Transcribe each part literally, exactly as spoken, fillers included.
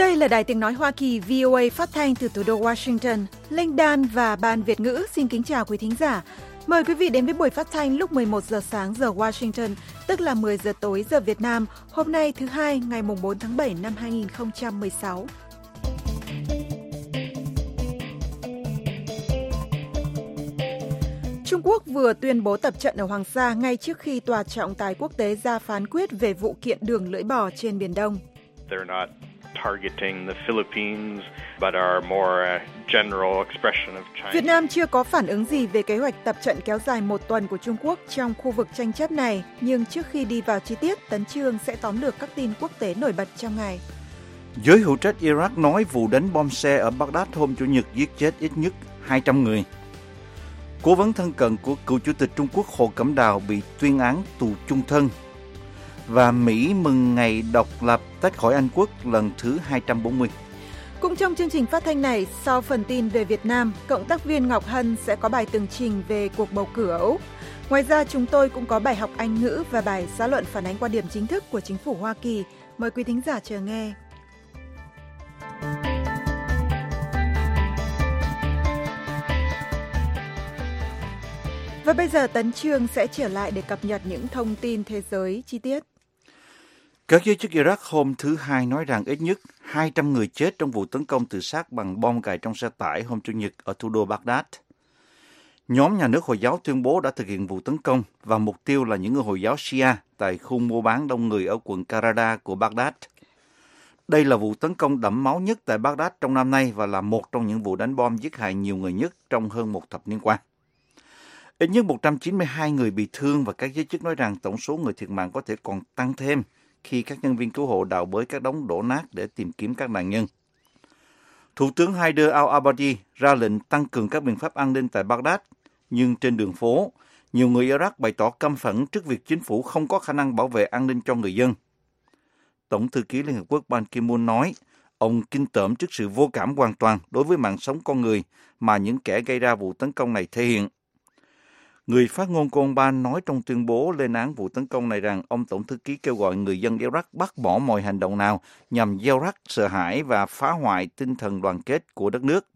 Đây là Đài Tiếng Nói Hoa Kỳ vê o a phát thanh từ thủ đô Washington. Linh Dan và Ban Việt ngữ xin kính chào quý thính giả. Mời quý vị đến với buổi phát thanh lúc mười một giờ sáng giờ Washington, tức là mười giờ tối giờ Việt Nam, hôm nay thứ Hai, ngày bốn tháng bảy năm hai nghìn không trăm mười sáu. Trung Quốc vừa tuyên bố tập trận ở Hoàng Sa ngay trước khi Tòa trọng tài quốc tế ra phán quyết về vụ kiện đường lưỡi bò trên Biển Đông. Việt Nam chưa có phản ứng gì về kế hoạch tập trận kéo dài một tuần của Trung Quốc trong khu vực tranh chấp này, nhưng trước khi đi vào chi tiết, Tấn Chương sẽ tóm lược các tin quốc tế nổi bật trong ngày. Giới hữu trách Iraq nói vụ đánh bom xe ở Baghdad hôm Chủ nhật giết chết ít nhất hai trăm người. Cố vấn thân cận của cựu Chủ tịch Trung Quốc Hồ Cẩm Đào bị tuyên án tù chung thân. Và Mỹ mừng ngày độc lập tách khỏi Anh quốc lần thứ hai trăm bốn mươi. Cũng trong chương trình phát thanh này, sau phần tin về Việt Nam, cộng tác viên Ngọc Hân sẽ có bài tường trình về cuộc bầu cử ở Úc. Ngoài ra, chúng tôi cũng có bài học Anh ngữ và bài xã luận phản ánh quan điểm chính thức của chính phủ Hoa Kỳ. Mời quý thính giả chờ nghe. Và bây giờ Tấn Chương sẽ trở lại để cập nhật những thông tin thế giới chi tiết. Các giới chức Iraq hôm thứ Hai nói rằng ít nhất hai trăm người chết trong vụ tấn công tự sát bằng bom cài trong xe tải hôm Chủ nhật ở thủ đô Baghdad. Nhóm nhà nước Hồi giáo tuyên bố đã thực hiện vụ tấn công và mục tiêu là những người Hồi giáo Shia tại khu mua bán đông người ở quận Karada của Baghdad. Đây là vụ tấn công đẫm máu nhất tại Baghdad trong năm nay và là một trong những vụ đánh bom giết hại nhiều người nhất trong hơn một thập niên qua. Ít nhất một trăm chín mươi hai người bị thương và các giới chức nói rằng tổng số người thiệt mạng có thể còn tăng thêm khi các nhân viên cứu hộ đào bới các đống đổ nát để tìm kiếm các nạn nhân. Thủ tướng Haider al-Abadi ra lệnh tăng cường các biện pháp an ninh tại Baghdad, nhưng trên đường phố, nhiều người Iraq bày tỏ căm phẫn trước việc chính phủ không có khả năng bảo vệ an ninh cho người dân. Tổng thư ký Liên Hợp Quốc Ban Ki-moon nói, ông kinh tởm trước sự vô cảm hoàn toàn đối với mạng sống con người mà những kẻ gây ra vụ tấn công này thể hiện. Người phát ngôn của ông Ban nói trong tuyên bố lên án vụ tấn công này rằng ông Tổng thư ký kêu gọi người dân Iraq bác bỏ mọi hành động nào nhằm gieo rắc sợ hãi và phá hoại tinh thần đoàn kết của đất nước.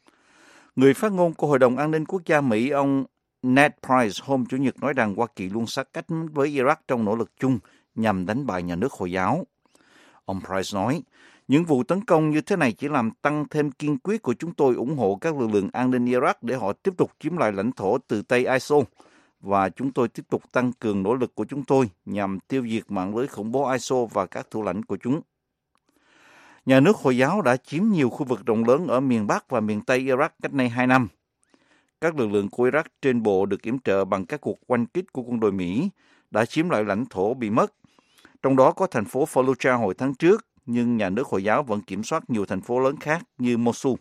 Người phát ngôn của Hội đồng An ninh Quốc gia Mỹ, ông Ned Price, hôm Chủ nhật nói rằng Hoa Kỳ luôn sát cánh với Iraq trong nỗ lực chung nhằm đánh bại nhà nước Hồi giáo. Ông Price nói, những vụ tấn công như thế này chỉ làm tăng thêm kiên quyết của chúng tôi ủng hộ các lực lượng an ninh Iraq để họ tiếp tục chiếm lại lãnh thổ từ tay i ét i lờ và chúng tôi tiếp tục tăng cường nỗ lực của chúng tôi nhằm tiêu diệt mạng lưới khủng bố i ét i lờ và các thủ lãnh của chúng. Nhà nước Hồi giáo đã chiếm nhiều khu vực rộng lớn ở miền Bắc và miền Tây Iraq cách nay hai năm. Các lực lượng của Iraq trên bộ được yểm trợ bằng các cuộc oanh kích của quân đội Mỹ đã chiếm lại lãnh thổ bị mất. Trong đó có thành phố Fallujah hồi tháng trước, nhưng nhà nước Hồi giáo vẫn kiểm soát nhiều thành phố lớn khác như Mosul.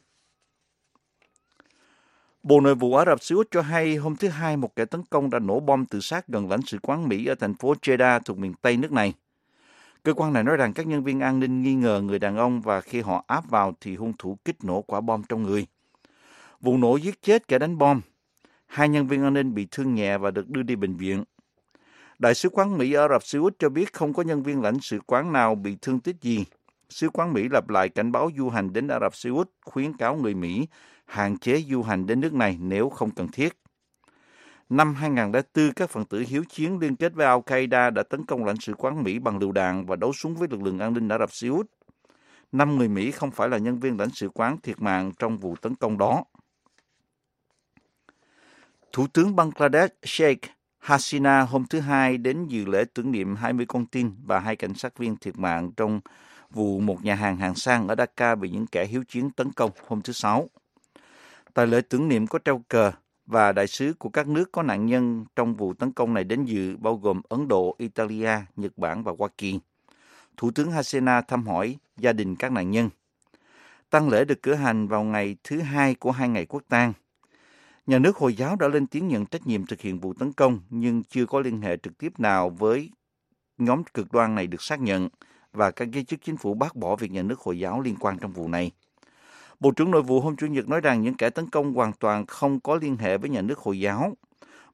Bộ Nội vụ Ả Rập Xê Út cho hay hôm thứ Hai một kẻ tấn công đã nổ bom tự sát gần lãnh sự quán Mỹ ở thành phố Jeddah thuộc miền Tây nước này. Cơ quan này nói rằng các nhân viên an ninh nghi ngờ người đàn ông và khi họ áp vào thì hung thủ kích nổ quả bom trong người. Vụ nổ giết chết kẻ đánh bom. Hai nhân viên an ninh bị thương nhẹ và được đưa đi bệnh viện. Đại sứ quán Mỹ ở Ả Rập Xê Út cho biết không có nhân viên lãnh sự quán nào bị thương tích gì. Sứ quán Mỹ lặp lại cảnh báo du hành đến Ả Rập Xê Út, khuyến cáo người Mỹ hạn chế du hành đến nước này nếu không cần thiết. Năm hai không không bốn, các phần tử hiếu chiến liên kết với Al-Qaeda đã tấn công lãnh sự quán Mỹ bằng lựu đạn và đấu súng với lực lượng an ninh Ả Rập Xê Út. Năm người Mỹ không phải là nhân viên lãnh sự quán thiệt mạng trong vụ tấn công đó. Thủ tướng Bangladesh Sheikh Hasina hôm thứ Hai đến dự lễ tưởng niệm hai mươi con tin và hai cảnh sát viên thiệt mạng trong vụ một nhà hàng hạng sang ở Dhaka bị những kẻ hiếu chiến tấn công hôm thứ Sáu. Tại lễ tưởng niệm có treo cờ và đại sứ của các nước có nạn nhân trong vụ tấn công này đến dự, bao gồm Ấn Độ, Italia, Nhật Bản và Hoa Kỳ. Thủ tướng Hasina thăm hỏi gia đình các nạn nhân. Tang lễ được cử hành vào ngày thứ Hai của hai ngày quốc tang. Nhà nước Hồi giáo đã lên tiếng nhận trách nhiệm thực hiện vụ tấn công, nhưng chưa có liên hệ trực tiếp nào với nhóm cực đoan này được xác nhận, và các giới chức chính phủ bác bỏ việc nhà nước Hồi giáo liên quan trong vụ này. Bộ trưởng Nội vụ hôm Chủ nhật nói rằng những kẻ tấn công hoàn toàn không có liên hệ với nhà nước Hồi giáo.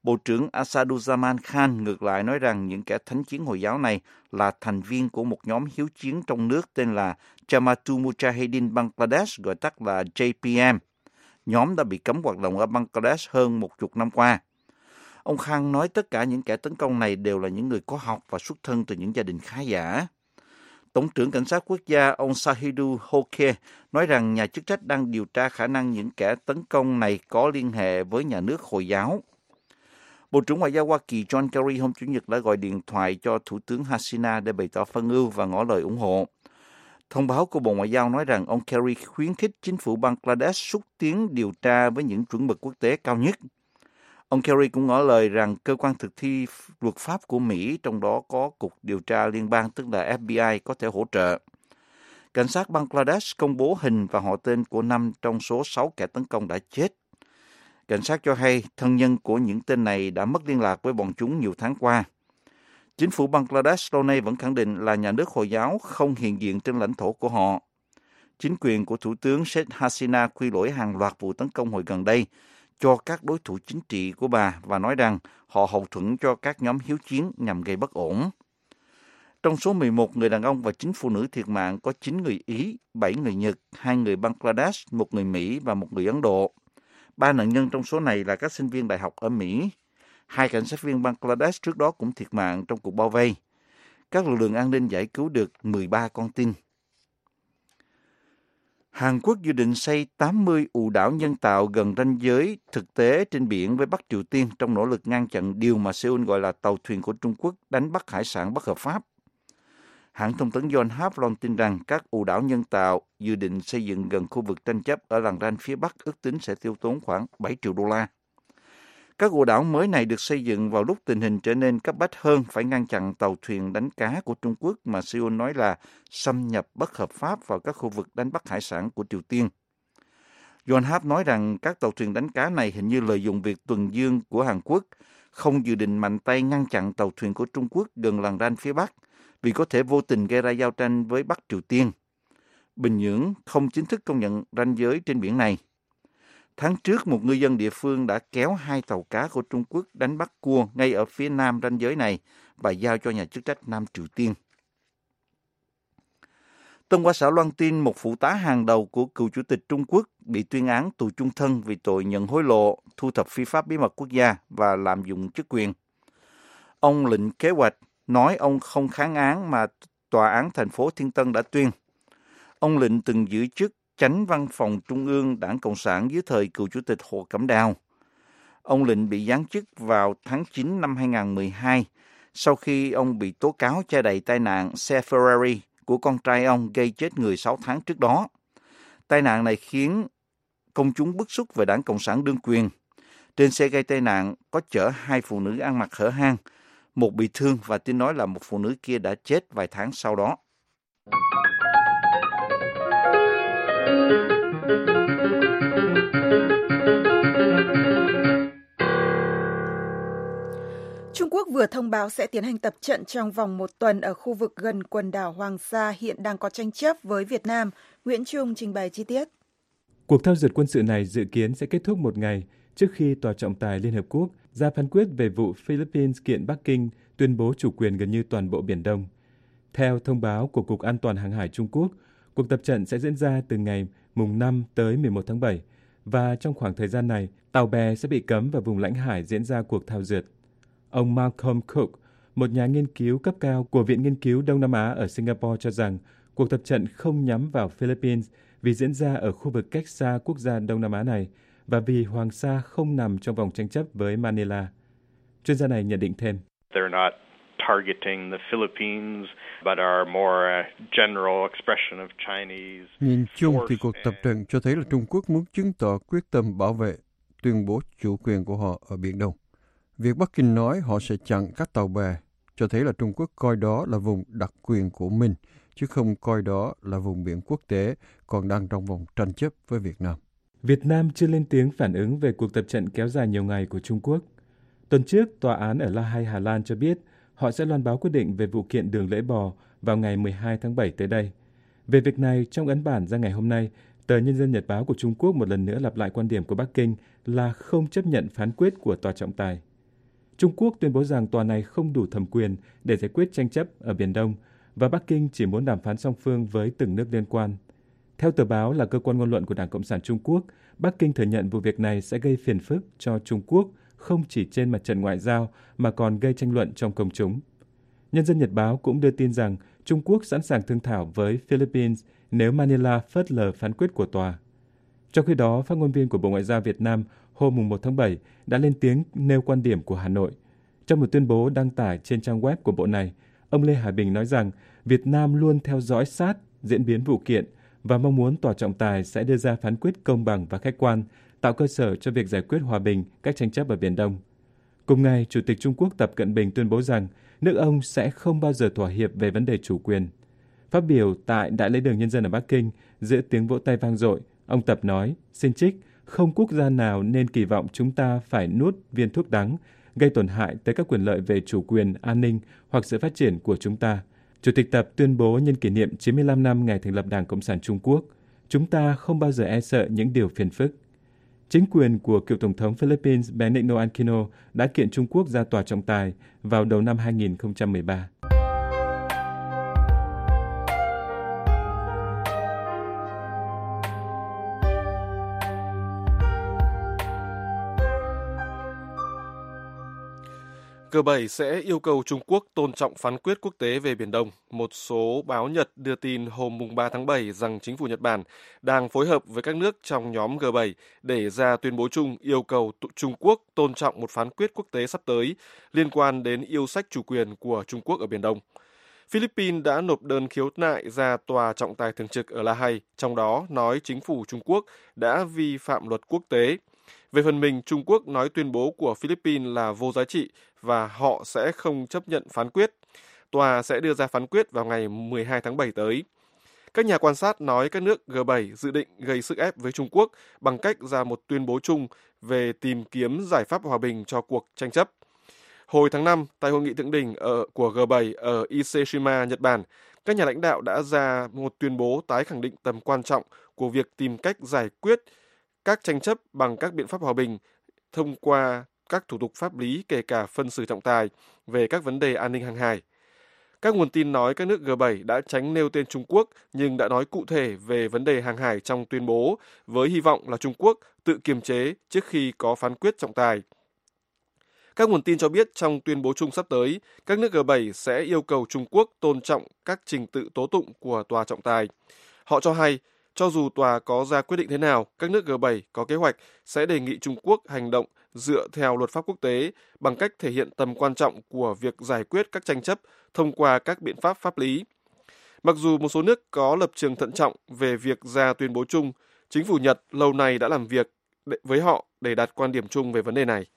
Bộ trưởng Asaduzzaman Khan ngược lại nói rằng những kẻ thánh chiến Hồi giáo này là thành viên của một nhóm hiếu chiến trong nước tên là Jamaatul Mujahideen Bangladesh, gọi tắt là J P M. Nhóm đã bị cấm hoạt động ở Bangladesh hơn một chục năm qua. Ông Khan nói tất cả những kẻ tấn công này đều là những người có học và xuất thân từ những gia đình khá giả. Tổng trưởng Cảnh sát Quốc gia ông Shahidul Hoque nói rằng nhà chức trách đang điều tra khả năng những kẻ tấn công này có liên hệ với nhà nước Hồi giáo. Bộ trưởng Ngoại giao Hoa Kỳ John Kerry hôm Chủ nhật đã gọi điện thoại cho Thủ tướng Hasina để bày tỏ phân ưu và ngỏ lời ủng hộ. Thông báo của Bộ Ngoại giao nói rằng ông Kerry khuyến khích chính phủ Bangladesh xúc tiến điều tra với những chuẩn mực quốc tế cao nhất. Ông Kerry cũng ngỏ lời rằng cơ quan thực thi luật pháp của Mỹ, trong đó có Cục Điều tra Liên bang tức là F B I, có thể hỗ trợ. Cảnh sát Bangladesh công bố hình và họ tên của năm trong số sáu kẻ tấn công đã chết. Cảnh sát cho hay thân nhân của những tên này đã mất liên lạc với bọn chúng nhiều tháng qua. Chính phủ Bangladesh lâu nay vẫn khẳng định là nhà nước Hồi giáo không hiện diện trên lãnh thổ của họ. Chính quyền của Thủ tướng Sheikh Hasina quy lỗi hàng loạt vụ tấn công hồi gần đây cho các đối thủ chính trị của bà và nói rằng họ hậu thuẫn cho các nhóm hiếu chiến nhằm gây bất ổn. Trong số mười một người đàn ông và chín phụ nữ thiệt mạng có chín người Ý, bảy người Nhật, hai người Bangladesh, một người Mỹ và một người Ấn Độ. Ba nạn nhân trong số này là các sinh viên đại học ở Mỹ. Hai cảnh sát viên Bangladesh trước đó cũng thiệt mạng trong cuộc bao vây. Các lực lượng an ninh giải cứu được mười ba con tin. Hàn Quốc dự định xây tám mươi ụ đảo nhân tạo gần ranh giới thực tế trên biển với Bắc Triều Tiên trong nỗ lực ngăn chặn điều mà Seoul gọi là tàu thuyền của Trung Quốc đánh bắt hải sản bất hợp pháp. Hãng thông tấn Yonhap loan tin rằng các ụ đảo nhân tạo dự định xây dựng gần khu vực tranh chấp ở làng ranh phía Bắc ước tính sẽ tiêu tốn khoảng bảy triệu đô la. Các ụ đảo mới này được xây dựng vào lúc tình hình trở nên cấp bách hơn phải ngăn chặn tàu thuyền đánh cá của Trung Quốc mà Seoul nói là xâm nhập bất hợp pháp vào các khu vực đánh bắt hải sản của Triều Tiên. Yonhap nói rằng các tàu thuyền đánh cá này hình như lợi dụng việc tuần dương của Hàn Quốc, không dự định mạnh tay ngăn chặn tàu thuyền của Trung Quốc gần làng ranh phía Bắc, vì có thể vô tình gây ra giao tranh với Bắc Triều Tiên. Bình Nhưỡng không chính thức công nhận ranh giới trên biển này. Tháng trước, một ngư dân địa phương đã kéo hai tàu cá của Trung Quốc đánh bắt cua ngay ở phía nam ranh giới này và giao cho nhà chức trách Nam Triều Tiên. Tân Hoa Xã loan tin một phụ tá hàng đầu của cựu chủ tịch Trung Quốc bị tuyên án tù chung thân vì tội nhận hối lộ, thu thập phi pháp bí mật quốc gia và lạm dụng chức quyền. Ông Lệnh Kế Hoạch nói ông không kháng án mà Tòa án thành phố Thiên Tân đã tuyên. Ông Lệnh từng giữ chức Chánh Văn phòng Trung ương Đảng Cộng sản dưới thời cựu chủ tịch Hồ Cẩm Đào. Ông Lệnh bị giáng chức vào tháng chín năm hai không một hai sau khi ông bị tố cáo che đậy tai nạn xe Ferrari của con trai ông gây chết người sáu tháng trước đó. Tai nạn này khiến công chúng bức xúc về Đảng Cộng sản đương quyền. Trên xe gây tai nạn có chở hai phụ nữ ăn mặc hở hang, một bị thương và tin nói là một phụ nữ kia đã chết vài tháng sau đó. Trung Quốc vừa thông báo sẽ tiến hành tập trận trong vòng một tuần ở khu vực gần quần đảo Hoàng Sa hiện đang có tranh chấp với Việt Nam. Nguyễn Trung trình bày chi tiết. Cuộc thao dượt quân sự này dự kiến sẽ kết thúc một ngày trước khi Tòa trọng tài Liên Hợp Quốc ra phán quyết về vụ Philippines kiện Bắc Kinh tuyên bố chủ quyền gần như toàn bộ Biển Đông. Theo thông báo của Cục An toàn Hàng hải Trung Quốc, cuộc tập trận sẽ diễn ra từ ngày mùng năm tới mười một tháng bảy và trong khoảng thời gian này, tàu bè sẽ bị cấm vào vùng lãnh hải diễn ra cuộc thao dượt. Ông Malcolm Cook, một nhà nghiên cứu cấp cao của Viện Nghiên cứu Đông Nam Á ở Singapore cho rằng cuộc tập trận không nhắm vào Philippines vì diễn ra ở khu vực cách xa quốc gia Đông Nam Á này và vì Hoàng Sa không nằm trong vòng tranh chấp với Manila. Chuyên gia này nhận định thêm. Targeting the Philippines, but are more general expression of Chinese. Nhìn chung thì cuộc tập trận cho thấy là Trung Quốc muốn chứng tỏ quyết tâm bảo vệ, tuyên bố chủ quyền của họ ở Biển Đông. Việc Bắc Kinh nói họ sẽ chặn các tàu bè cho thấy là Trung Quốc coi đó là vùng đặc quyền của mình, chứ không coi đó là vùng biển quốc tế còn đang trong vòng tranh chấp với Việt Nam. Việt Nam chưa lên tiếng phản ứng về cuộc tập trận kéo dài nhiều ngày của Trung Quốc. Tuần trước, Tòa án ở La Hay, Hà Lan cho biết họ sẽ loan báo quyết định về vụ kiện đường lưỡi bò vào ngày mười hai tháng bảy tới đây. Về việc này, trong ấn bản ra ngày hôm nay, tờ Nhân dân Nhật báo của Trung Quốc một lần nữa lặp lại quan điểm của Bắc Kinh là không chấp nhận phán quyết của Tòa trọng tài. Trung Quốc tuyên bố rằng tòa này không đủ thẩm quyền để giải quyết tranh chấp ở Biển Đông và Bắc Kinh chỉ muốn đàm phán song phương với từng nước liên quan. Theo tờ báo là cơ quan ngôn luận của Đảng Cộng sản Trung Quốc, Bắc Kinh thừa nhận vụ việc này sẽ gây phiền phức cho Trung Quốc không chỉ trên mặt trận ngoại giao mà còn gây tranh luận trong công chúng. Nhân dân Nhật Báo cũng đưa tin rằng Trung Quốc sẵn sàng thương thảo với Philippines nếu Manila phớt lờ phán quyết của tòa. Trong khi đó, phát ngôn viên của Bộ Ngoại giao Việt Nam hôm một tháng bảy đã lên tiếng nêu quan điểm của Hà Nội. Trong một tuyên bố đăng tải trên trang web của bộ này, ông Lê Hải Bình nói rằng Việt Nam luôn theo dõi sát diễn biến vụ kiện và mong muốn tòa trọng tài sẽ đưa ra phán quyết công bằng và khách quan, tạo cơ sở cho việc giải quyết hòa bình các tranh chấp ở Biển Đông. Cùng ngày, Chủ tịch Trung Quốc Tập Cận Bình tuyên bố rằng nước ông sẽ không bao giờ thỏa hiệp về vấn đề chủ quyền. Phát biểu tại Đại lễ đường Nhân dân ở Bắc Kinh, giữa tiếng vỗ tay vang dội, ông Tập nói, xin trích, không quốc gia nào nên kỳ vọng chúng ta phải nuốt viên thuốc đắng, gây tổn hại tới các quyền lợi về chủ quyền, an ninh hoặc sự phát triển của chúng ta. Chủ tịch Tập tuyên bố nhân kỷ niệm chín mươi lăm năm ngày thành lập Đảng Cộng sản Trung Quốc, chúng ta không bao giờ e sợ những điều phiền phức. Chính quyền của cựu Tổng thống Philippines Benigno Aquino đã kiện Trung Quốc ra tòa trọng tài vào đầu năm hai nghìn không trăm mười ba. G bảy sẽ yêu cầu Trung Quốc tôn trọng phán quyết quốc tế về Biển Đông. Một số báo Nhật đưa tin hôm ba tháng bảy rằng chính phủ Nhật Bản đang phối hợp với các nước trong nhóm G bảy để ra tuyên bố chung yêu cầu Trung Quốc tôn trọng một phán quyết quốc tế sắp tới liên quan đến yêu sách chủ quyền của Trung Quốc ở Biển Đông. Philippines đã nộp đơn khiếu nại ra tòa trọng tài thường trực ở La Hay, trong đó nói chính phủ Trung Quốc đã vi phạm luật quốc tế. Về phần mình, Trung Quốc nói tuyên bố của Philippines là vô giá trị và họ sẽ không chấp nhận phán quyết. Tòa sẽ đưa ra phán quyết vào ngày mười hai tháng bảy tới. Các nhà quan sát nói các nước G bảy dự định gây sức ép với Trung Quốc bằng cách ra một tuyên bố chung về tìm kiếm giải pháp hòa bình cho cuộc tranh chấp. Hồi tháng năm, tại hội nghị thượng đỉnh ở, của G bảy ở Ise-shima, Nhật Bản, các nhà lãnh đạo đã ra một tuyên bố tái khẳng định tầm quan trọng của việc tìm cách giải quyết các tranh chấp bằng các biện pháp hòa bình thông qua các thủ tục pháp lý, kể cả phân xử trọng tài về các vấn đề an ninh hàng hải. Các nguồn tin nói các nước G bảy đã tránh nêu tên Trung Quốc nhưng đã nói cụ thể về vấn đề hàng hải trong tuyên bố với hy vọng là Trung Quốc tự kiềm chế trước khi có phán quyết trọng tài. Các nguồn tin cho biết trong tuyên bố chung sắp tới, các nước G bảy sẽ yêu cầu Trung Quốc tôn trọng các trình tự tố tụng của tòa trọng tài. Họ cho hay, cho dù tòa có ra quyết định thế nào, các nước G bảy có kế hoạch sẽ đề nghị Trung Quốc hành động dựa theo luật pháp quốc tế bằng cách thể hiện tầm quan trọng của việc giải quyết các tranh chấp thông qua các biện pháp pháp lý. Mặc dù một số nước có lập trường thận trọng về việc ra tuyên bố chung, chính phủ Nhật lâu nay đã làm việc với họ để đạt quan điểm chung về vấn đề này.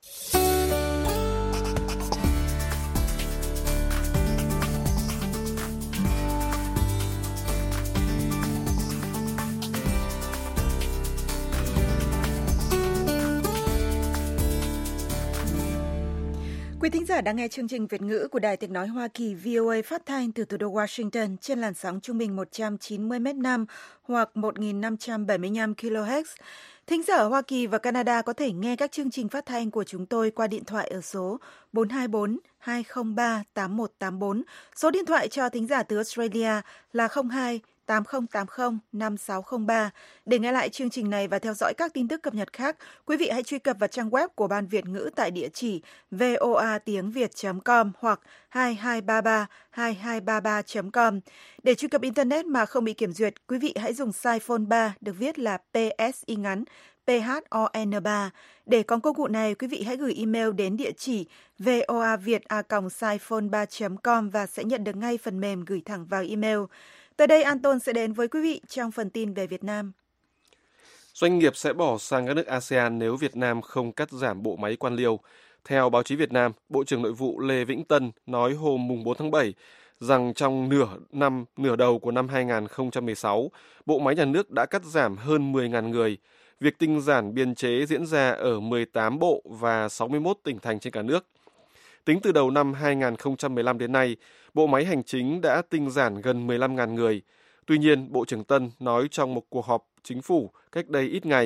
Quý thính giả đang nghe chương trình Việt ngữ của Đài Tiếng nói Hoa Kỳ V O A phát thanh từ thủ đô Washington trên làn sóng trung bình một trăm chín mươi mét nam hoặc một nghìn năm trăm bảy mươi lăm ki lô héc. Thính giả ở Hoa Kỳ và Canada có thể nghe các chương trình phát thanh của chúng tôi qua điện thoại ở số bốn hai bốn hai không ba tám một tám bốn. Số điện thoại cho thính giả từ Australia là không hai tám không tám không năm sáu không ba. Để nghe lại chương trình này và theo dõi các tin tức cập nhật khác, quý vị hãy truy cập vào trang web của Ban Việt ngữ tại địa chỉ voa tiếng việt chấm com hoặc hai hai ba ba hai hai ba ba chấm com. Để truy cập Internet mà không bị kiểm duyệt, quý vị hãy dùng size phone ba được viết là pê ét y ngắn P H O N ba. Để có công cụ này, quý vị hãy gửi email đến địa chỉ voaviet a còng size phone ba chấm com và sẽ nhận được ngay phần mềm gửi thẳng vào email. Tới đây, Anton sẽ đến với quý vị trong phần tin về Việt Nam. Doanh nghiệp sẽ bỏ sang các nước a sê an nếu Việt Nam không cắt giảm bộ máy quan liêu. Theo báo chí Việt Nam, Bộ trưởng Nội vụ Lê Vĩnh Tân nói hôm bốn tháng bảy rằng trong nửa năm nửa đầu của năm hai nghìn không trăm mười sáu, bộ máy nhà nước đã cắt giảm hơn mười nghìn người. Việc tinh giản biên chế diễn ra ở mười tám bộ và sáu mươi mốt tỉnh thành trên cả nước. Tính từ đầu năm hai nghìn không trăm mười lăm đến nay, bộ máy hành chính đã tinh giản gần mười lăm nghìn người. Tuy nhiên, Bộ trưởng Tân nói trong một cuộc họp chính phủ cách đây ít ngày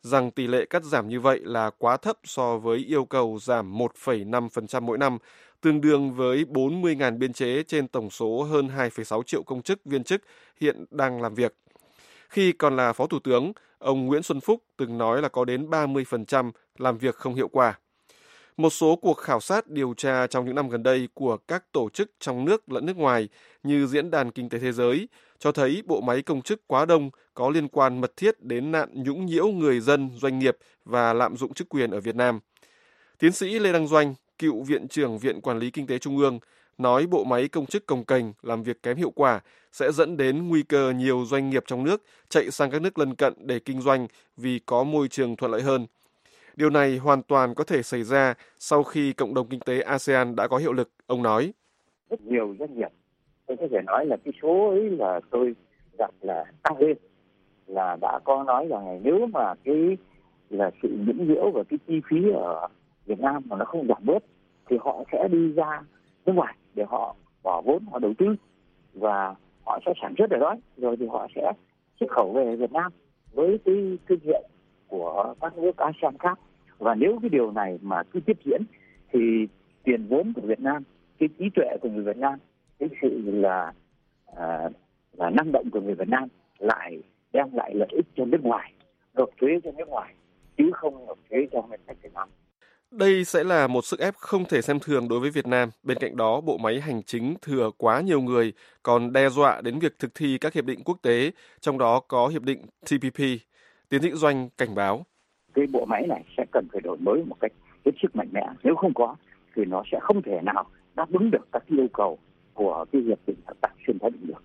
rằng tỷ lệ cắt giảm như vậy là quá thấp so với yêu cầu giảm một phẩy năm phần trăm mỗi năm, tương đương với bốn mươi nghìn biên chế trên tổng số hơn hai phẩy sáu triệu công chức viên chức hiện đang làm việc. Khi còn là Phó Thủ tướng, ông Nguyễn Xuân Phúc từng nói là có đến ba mươi phần trăm làm việc không hiệu quả. Một số cuộc khảo sát điều tra trong những năm gần đây của các tổ chức trong nước lẫn nước ngoài như Diễn đàn Kinh tế Thế giới cho thấy bộ máy công chức quá đông có liên quan mật thiết đến nạn nhũng nhiễu người dân, doanh nghiệp và lạm dụng chức quyền ở Việt Nam. Tiến sĩ Lê Đăng Doanh, cựu Viện trưởng Viện Quản lý Kinh tế Trung ương, nói bộ máy công chức cồng kềnh, làm việc kém hiệu quả sẽ dẫn đến nguy cơ nhiều doanh nghiệp trong nước chạy sang các nước lân cận để kinh doanh vì có môi trường thuận lợi hơn. Điều này hoàn toàn có thể xảy ra sau khi cộng đồng kinh tế a sê an đã có hiệu lực, ông nói. Rất nhiều doanh nghiệp, tôi có thể nói là cái số ấy là tôi gặp là tăng lên, là đã có nói rằng nếu mà cái là sự nhũng nhiễu và cái chi phí ở Việt Nam mà nó không giảm bớt thì họ sẽ đi ra nước ngoài để họ bỏ vốn, họ đầu tư và họ sẽ sản xuất ở đó, rồi thì họ sẽ xuất khẩu về Việt Nam với cái thương hiệu của các nước a sê an khác. Và nếu cái điều này mà cứ tiếp diễn thì tiền vốn của Việt Nam, cái trí tuệ của người Việt Nam, cái sự là à, là năng động của người Việt Nam lại đem lại lợi ích cho nước ngoài, nộp thuế cho nước ngoài chứ không nộp thuế cho ngân sách Việt Nam. Đây sẽ là một sức ép không thể xem thường đối với Việt Nam. Bên cạnh đó, bộ máy hành chính thừa quá nhiều người còn đe dọa đến việc thực thi các hiệp định quốc tế, trong đó có hiệp định tê pê pê. Tiến sĩ Doanh cảnh báo. Cái bộ máy này sẽ cần phải đổi mới một cách hết sức mạnh mẽ. Nếu không có thì nó sẽ không thể nào đáp ứng được các yêu cầu của cái hiệp định hợp tác xuyên thái bình dương.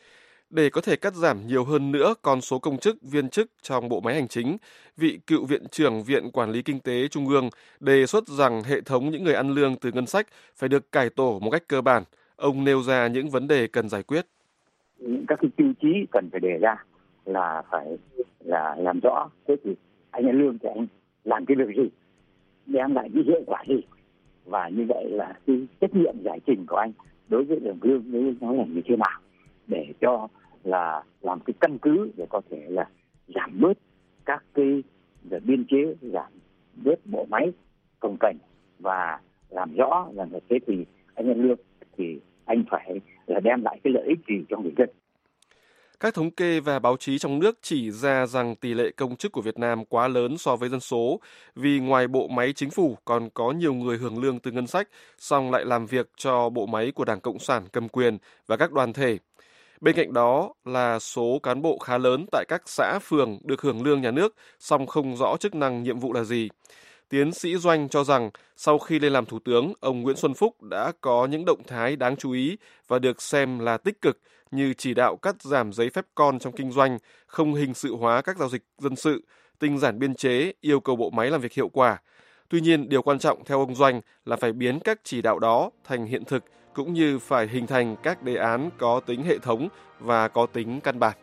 Để có thể cắt giảm nhiều hơn nữa con số công chức, viên chức trong bộ máy hành chính, vị cựu Viện trưởng Viện Quản lý Kinh tế Trung ương đề xuất rằng hệ thống những người ăn lương từ ngân sách phải được cải tổ một cách cơ bản. Ông nêu ra những vấn đề cần giải quyết. Những các cái tiêu chí cần phải đề ra là phải là làm rõ thế thì anh ăn lương thì anh làm cái việc gì, đem lại cái hiệu quả gì, và như vậy là cái trách nhiệm giải trình của anh đối với đồng lương nếu nó là như thế nào, để cho là làm cái căn cứ để có thể là giảm bớt các cái biên chế, giảm bớt bộ máy cồng kềnh và làm rõ là thế thì anh ăn lương thì anh phải là đem lại cái lợi ích gì cho người dân. Các thống kê và báo chí trong nước chỉ ra rằng tỷ lệ công chức của Việt Nam quá lớn so với dân số, vì ngoài bộ máy chính phủ còn có nhiều người hưởng lương từ ngân sách, song lại làm việc cho bộ máy của Đảng Cộng sản cầm quyền và các đoàn thể. Bên cạnh đó là số cán bộ khá lớn tại các xã, phường được hưởng lương nhà nước, song không rõ chức năng, nhiệm vụ là gì. Tiến sĩ Doanh cho rằng sau khi lên làm Thủ tướng, ông Nguyễn Xuân Phúc đã có những động thái đáng chú ý và được xem là tích cực như chỉ đạo cắt giảm giấy phép con trong kinh doanh, không hình sự hóa các giao dịch dân sự, tinh giản biên chế, yêu cầu bộ máy làm việc hiệu quả. Tuy nhiên, điều quan trọng theo ông Doanh là phải biến các chỉ đạo đó thành hiện thực, cũng như phải hình thành các đề án có tính hệ thống và có tính căn bản.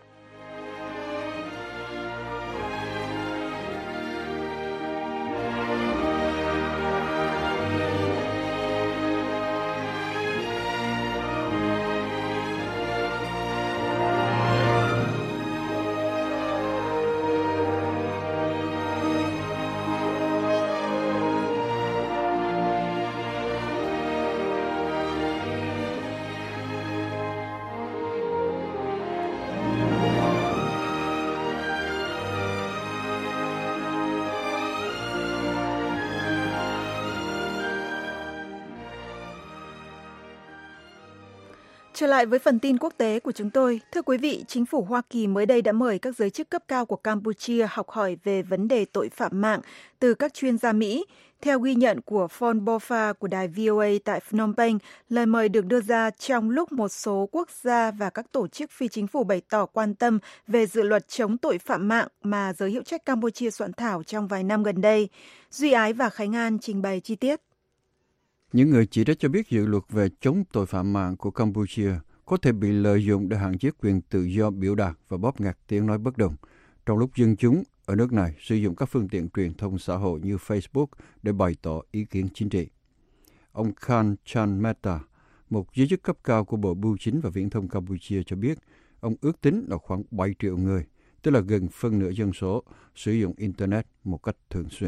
Trở lại với phần tin quốc tế của chúng tôi. Thưa quý vị, chính phủ Hoa Kỳ mới đây đã mời các giới chức cấp cao của Campuchia học hỏi về vấn đề tội phạm mạng từ các chuyên gia Mỹ. Theo ghi nhận của Phon Bofa của đài vê o a tại Phnom Penh, lời mời được đưa ra trong lúc một số quốc gia và các tổ chức phi chính phủ bày tỏ quan tâm về dự luật chống tội phạm mạng mà giới hiệu trách Campuchia soạn thảo trong vài năm gần đây. Duy Ái và Khánh An trình bày chi tiết. Những người chỉ trích cho biết dự luật về chống tội phạm mạng của Campuchia có thể bị lợi dụng để hạn chế quyền tự do biểu đạt và bóp nghẹt tiếng nói bất đồng, trong lúc dân chúng ở nước này sử dụng các phương tiện truyền thông xã hội như Facebook để bày tỏ ý kiến chính trị. Ông Khan Chan Mehta, một giới chức cấp cao của Bộ Bưu chính và Viễn thông Campuchia cho biết, ông ước tính là khoảng bảy triệu người, tức là gần phân nửa dân số, sử dụng Internet một cách thường xuyên.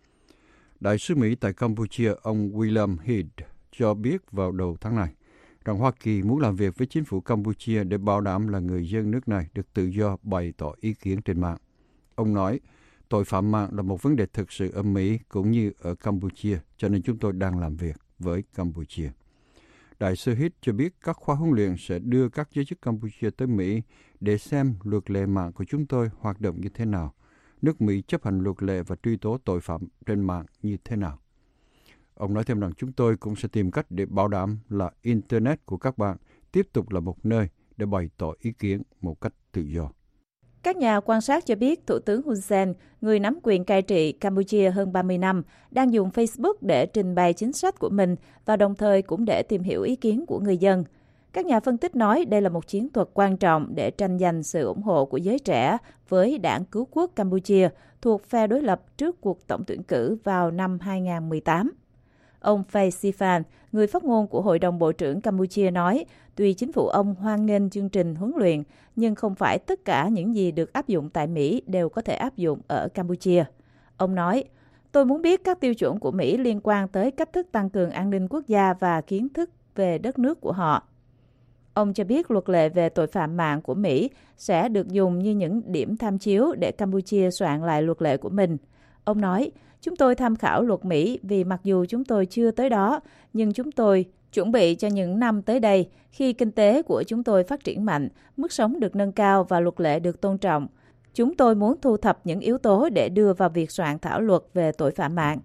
Đại sứ Mỹ tại Campuchia, ông William Head, cho biết vào đầu tháng này rằng Hoa Kỳ muốn làm việc với chính phủ Campuchia để bảo đảm là người dân nước này được tự do bày tỏ ý kiến trên mạng. Ông nói, tội phạm mạng là một vấn đề thực sự ở Mỹ cũng như ở Campuchia, cho nên chúng tôi đang làm việc với Campuchia. Đại sứ Head cho biết các khóa huấn luyện sẽ đưa các giới chức Campuchia tới Mỹ để xem luật lệ mạng của chúng tôi hoạt động như thế nào, nước Mỹ chấp hành luật lệ và truy tố tội phạm trên mạng như thế nào. Ông nói thêm rằng chúng tôi cũng sẽ tìm cách để bảo đảm là Internet của các bạn tiếp tục là một nơi để bày tỏ ý kiến một cách tự do. Các nhà quan sát cho biết Thủ tướng Hun Sen, người nắm quyền cai trị Campuchia hơn ba mươi năm, đang dùng Facebook để trình bày chính sách của mình và đồng thời cũng để tìm hiểu ý kiến của người dân. Các nhà phân tích nói đây là một chiến thuật quan trọng để tranh giành sự ủng hộ của giới trẻ với đảng Cứu quốc Campuchia thuộc phe đối lập trước cuộc tổng tuyển cử vào năm hai không một tám. Ông Phay Siphan, người phát ngôn của Hội đồng Bộ trưởng Campuchia nói, tuy chính phủ ông hoan nghênh chương trình huấn luyện, nhưng không phải tất cả những gì được áp dụng tại Mỹ đều có thể áp dụng ở Campuchia. Ông nói, tôi muốn biết các tiêu chuẩn của Mỹ liên quan tới cách thức tăng cường an ninh quốc gia và kiến thức về đất nước của họ. Ông cho biết luật lệ về tội phạm mạng của Mỹ sẽ được dùng như những điểm tham chiếu để Campuchia soạn lại luật lệ của mình. Ông nói, chúng tôi tham khảo luật Mỹ vì mặc dù chúng tôi chưa tới đó, nhưng chúng tôi chuẩn bị cho những năm tới đây khi kinh tế của chúng tôi phát triển mạnh, mức sống được nâng cao và luật lệ được tôn trọng. Chúng tôi muốn thu thập những yếu tố để đưa vào việc soạn thảo luật về tội phạm mạng.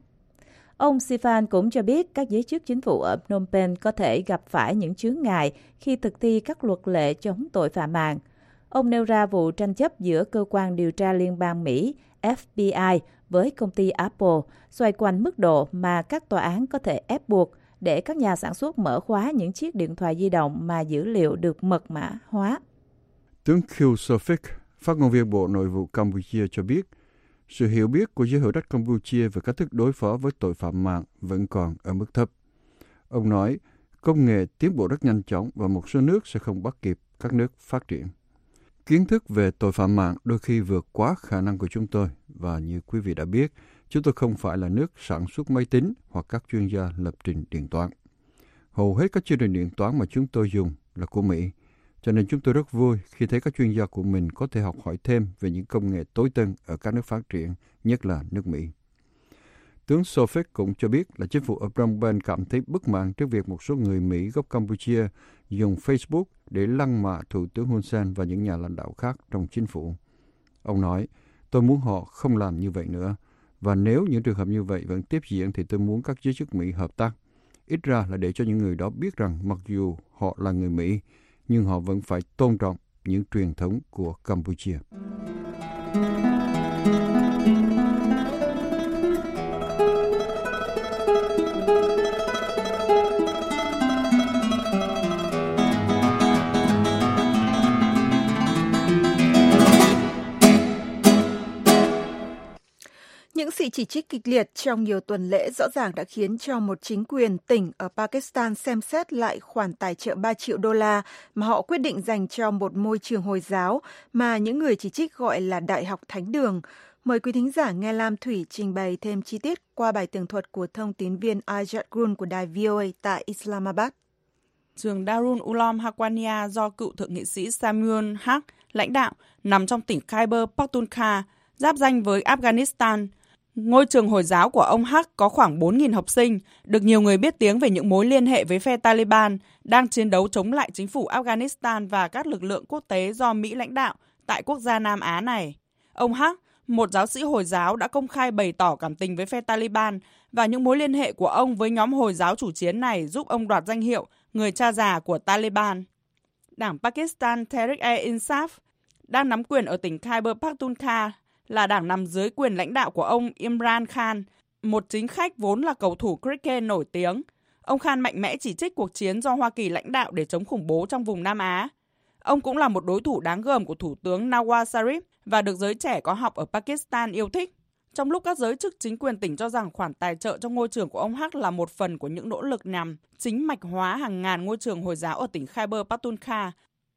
Ông Siphan cũng cho biết các giới chức chính phủ ở Phnom Penh có thể gặp phải những chướng ngại khi thực thi các luật lệ chống tội phạm mạng. Ông nêu ra vụ tranh chấp giữa cơ quan điều tra liên bang Mỹ F B I với công ty Apple xoay quanh mức độ mà các tòa án có thể ép buộc để các nhà sản xuất mở khóa những chiếc điện thoại di động mà dữ liệu được mật mã hóa. Tướng Khieu Sophic, phát ngôn viên Bộ Nội vụ Campuchia cho biết, sự hiểu biết của giới hữu trách Campuchia về cách thức đối phó với tội phạm mạng vẫn còn ở mức thấp. Ông nói, công nghệ tiến bộ rất nhanh chóng và một số nước sẽ không bắt kịp các nước phát triển. Kiến thức về tội phạm mạng đôi khi vượt quá khả năng của chúng tôi và như quý vị đã biết, chúng tôi không phải là nước sản xuất máy tính hoặc các chuyên gia lập trình điện toán. Hầu hết các chương trình điện toán mà chúng tôi dùng là của Mỹ, cho nên chúng tôi rất vui khi thấy các chuyên gia của mình có thể học hỏi thêm về những công nghệ tối tân ở các nước phát triển, nhất là nước Mỹ. Tướng Sophic cũng cho biết là chính phủ ở Phnom Penh cảm thấy bất mãn trước việc một số người Mỹ gốc Campuchia dùng Facebook để lăng mạ Thủ tướng Hun Sen và những nhà lãnh đạo khác trong chính phủ. Ông nói, tôi muốn họ không làm như vậy nữa, và nếu những trường hợp như vậy vẫn tiếp diễn thì tôi muốn các giới chức Mỹ hợp tác. Ít ra là để cho những người đó biết rằng mặc dù họ là người Mỹ, nhưng họ vẫn phải tôn trọng những truyền thống của Campuchia. Những sự chỉ trích kịch liệt trong nhiều tuần lễ rõ ràng đã khiến cho một chính quyền tỉnh ở Pakistan xem xét lại khoản tài trợ ba triệu đô la mà họ quyết định dành cho một môi trường Hồi giáo mà những người chỉ trích gọi là Đại học Thánh đường. Mời quý thính giả nghe Lam Thủy trình bày thêm chi tiết qua bài tường thuật của thông tín viên Ajat Gun của đài vê o a tại Islamabad. Trường Darul Uloom Haqqaniya do cựu thượng nghị sĩ Samuel Haq lãnh đạo nằm trong tỉnh Khyber Pakhtunkhwa, giáp ranh với Afghanistan. Ngôi trường Hồi giáo của ông Haq có khoảng bốn nghìn học sinh, được nhiều người biết tiếng về những mối liên hệ với phe Taliban đang chiến đấu chống lại chính phủ Afghanistan và các lực lượng quốc tế do Mỹ lãnh đạo tại quốc gia Nam Á này. Ông Haq, một giáo sĩ Hồi giáo, đã công khai bày tỏ cảm tình với phe Taliban và những mối liên hệ của ông với nhóm Hồi giáo chủ chiến này giúp ông đoạt danh hiệu người cha già của Taliban. Đảng Pakistan Tehreek-e-Insaf đang nắm quyền ở tỉnh Khyber Pakhtunkhwa là đảng nằm dưới quyền lãnh đạo của ông Imran Khan, một chính khách vốn là cầu thủ cricket nổi tiếng. Ông Khan mạnh mẽ chỉ trích cuộc chiến do Hoa Kỳ lãnh đạo để chống khủng bố trong vùng Nam Á. Ông cũng là một đối thủ đáng gờm của Thủ tướng Nawaz Sharif và được giới trẻ có học ở Pakistan yêu thích. Trong lúc các giới chức chính quyền tỉnh cho rằng khoản tài trợ cho ngôi trường của ông Haq là một phần của những nỗ lực nhằm chính mạch hóa hàng ngàn ngôi trường Hồi giáo ở tỉnh Khyber Pakhtunkhwa,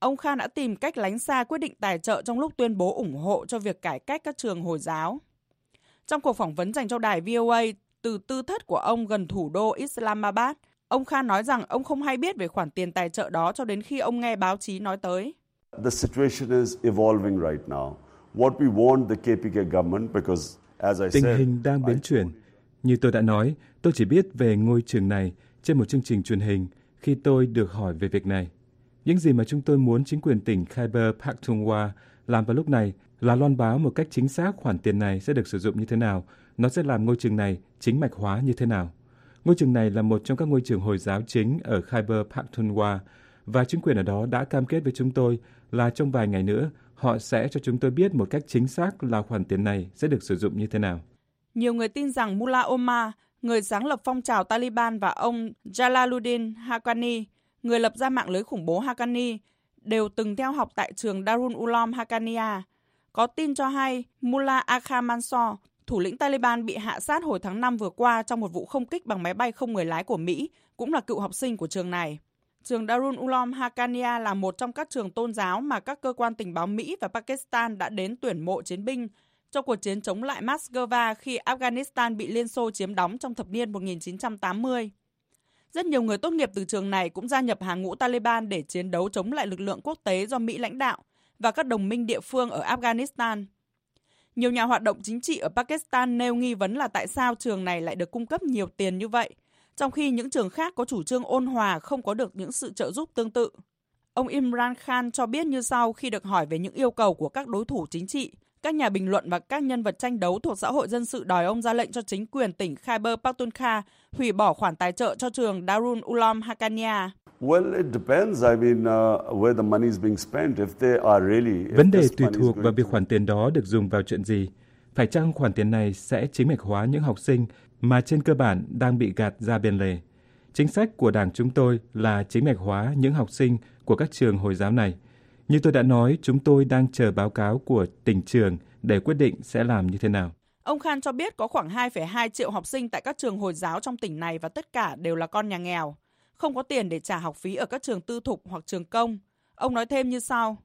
ông Khan đã tìm cách lánh xa quyết định tài trợ trong lúc tuyên bố ủng hộ cho việc cải cách các trường Hồi giáo. Trong cuộc phỏng vấn dành cho đài vê o a từ tư thất của ông gần thủ đô Islamabad, ông Khan nói rằng ông không hay biết về khoản tiền tài trợ đó cho đến khi ông nghe báo chí nói tới. The situation is evolving right now. What we want the ca pê ca government because as I Tình said, hình đang biến chuyển. Như tôi đã nói, tôi chỉ biết về ngôi trường này trên một chương trình truyền hình khi tôi được hỏi về việc này. Những gì mà chúng tôi muốn chính quyền tỉnh Khyber Pakhtunkhwa làm vào lúc này là loan báo một cách chính xác khoản tiền này sẽ được sử dụng như thế nào, nó sẽ làm ngôi trường này chính mạch hóa như thế nào. Ngôi trường này là một trong các ngôi trường Hồi giáo chính ở Khyber Pakhtunkhwa và chính quyền ở đó đã cam kết với chúng tôi là trong vài ngày nữa họ sẽ cho chúng tôi biết một cách chính xác là khoản tiền này sẽ được sử dụng như thế nào. Nhiều người tin rằng Mullah Omar, người sáng lập phong trào Taliban, và ông Jalaluddin Haqqani, người lập ra mạng lưới khủng bố Haqqani, đều từng theo học tại trường Darul Uloom Haqqaniya. Có tin cho hay Mullah Agha Mansor, thủ lĩnh Taliban bị hạ sát hồi tháng năm vừa qua trong một vụ không kích bằng máy bay không người lái của Mỹ, cũng là cựu học sinh của trường này. Trường Darul Uloom Haqqaniya là một trong các trường tôn giáo mà các cơ quan tình báo Mỹ và Pakistan đã đến tuyển mộ chiến binh trong cuộc chiến chống lại Moscow khi Afghanistan bị Liên Xô chiếm đóng trong thập niên một nghìn chín trăm tám mươi. Rất nhiều người tốt nghiệp từ trường này cũng gia nhập hàng ngũ Taliban để chiến đấu chống lại lực lượng quốc tế do Mỹ lãnh đạo và các đồng minh địa phương ở Afghanistan. Nhiều nhà hoạt động chính trị ở Pakistan nêu nghi vấn là tại sao trường này lại được cung cấp nhiều tiền như vậy, trong khi những trường khác có chủ trương ôn hòa không có được những sự trợ giúp tương tự. Ông Imran Khan cho biết như sau khi được hỏi về những yêu cầu của các đối thủ chính trị. Các nhà bình luận và các nhân vật tranh đấu thuộc xã hội dân sự đòi ông ra lệnh cho chính quyền tỉnh Khyber Pakhtunkhwa hủy bỏ khoản tài trợ cho trường Darul Uloom Haqqaniya. Well, it depends. I mean, uh, where the money is being spent. If they are really, Vấn đề tùy thuộc vào việc khoản tiền đó được dùng vào chuyện gì. Phải chăng khoản tiền này sẽ chính mạch hóa những học sinh mà trên cơ bản đang bị gạt ra bên lề? Chính sách của đảng chúng tôi là chính mạch hóa những học sinh của các trường Hồi giáo này. Như tôi đã nói, chúng tôi đang chờ báo cáo của tỉnh trường để quyết định sẽ làm như thế nào. Ông Khan cho biết có khoảng hai phẩy hai triệu học sinh tại các trường Hồi giáo trong tỉnh này và tất cả đều là con nhà nghèo, không có tiền để trả học phí ở các trường tư thục hoặc trường công. Ông nói thêm như sau.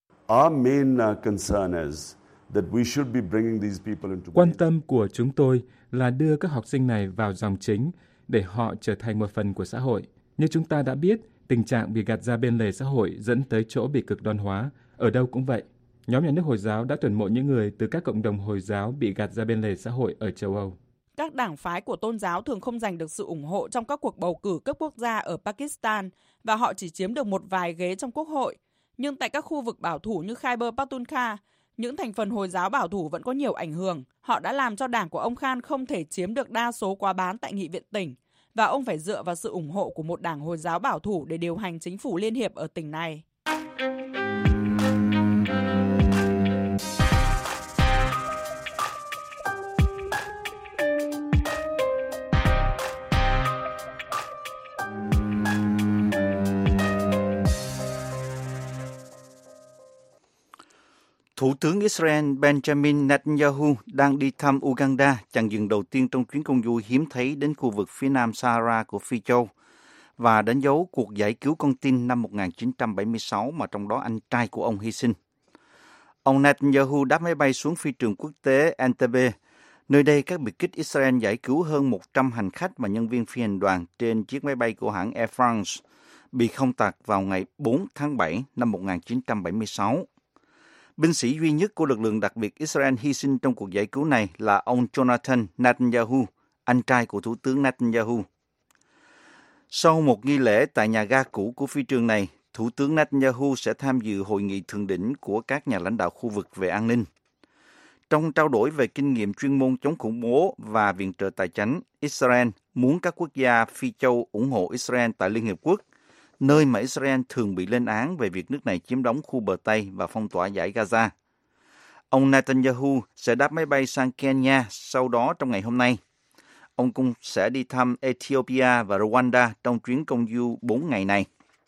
Quan tâm của chúng tôi là đưa các học sinh này vào dòng chính để họ trở thành một phần của xã hội. Như chúng ta đã biết, tình trạng bị gạt ra bên lề xã hội dẫn tới chỗ bị cực đoan hóa. Ở đâu cũng vậy. Nhóm nhà nước Hồi giáo đã tuyển mộ những người từ các cộng đồng Hồi giáo bị gạt ra bên lề xã hội ở châu Âu. Các đảng phái của tôn giáo thường không giành được sự ủng hộ trong các cuộc bầu cử cấp quốc gia ở Pakistan và họ chỉ chiếm được một vài ghế trong quốc hội. Nhưng tại các khu vực bảo thủ như Khyber Pakhtunkhwa, những thành phần Hồi giáo bảo thủ vẫn có nhiều ảnh hưởng. Họ đã làm cho đảng của ông Khan không thể chiếm được đa số quá bán tại nghị viện tỉnh và ông phải dựa vào sự ủng hộ của một đảng Hồi giáo bảo thủ để điều hành chính phủ liên hiệp ở tỉnh này. Thủ tướng Israel Benjamin Netanyahu đang đi thăm Uganda, chặng dừng đầu tiên trong chuyến công du hiếm thấy đến khu vực phía nam Sahara của Phi Châu và đánh dấu cuộc giải cứu con tin năm một nghìn chín trăm bảy mươi sáu mà trong đó anh trai của ông hy sinh. Ông Netanyahu đáp máy bay xuống phi trường quốc tế Entebbe. Nơi đây, các biệt kích Israel giải cứu hơn một trăm hành khách và nhân viên phi hành đoàn trên chiếc máy bay của hãng Air France bị không tặc vào ngày bốn tháng bảy năm một nghìn chín trăm bảy mươi sáu. Binh sĩ duy nhất của lực lượng đặc biệt Israel hy sinh trong cuộc giải cứu này là ông Jonathan Netanyahu, anh trai của Thủ tướng Netanyahu. Sau một nghi lễ tại nhà ga cũ của phi trường này, Thủ tướng Netanyahu sẽ tham dự hội nghị thượng đỉnh của các nhà lãnh đạo khu vực về an ninh. Trong trao đổi về kinh nghiệm chuyên môn chống khủng bố và viện trợ tài chính, Israel muốn các quốc gia Phi Châu ủng hộ Israel tại Liên Hiệp Quốc, nơi mà Israel thường bị lên án về việc nước này chiếm đóng khu bờ Tây và phong tỏa dải Gaza. Ông Netanyahu sẽ đáp máy bay sang Kenya sau đó trong ngày hôm nay. Ông cũng sẽ đi thăm Ethiopia và Rwanda trong chuyến công du bốn ngày này.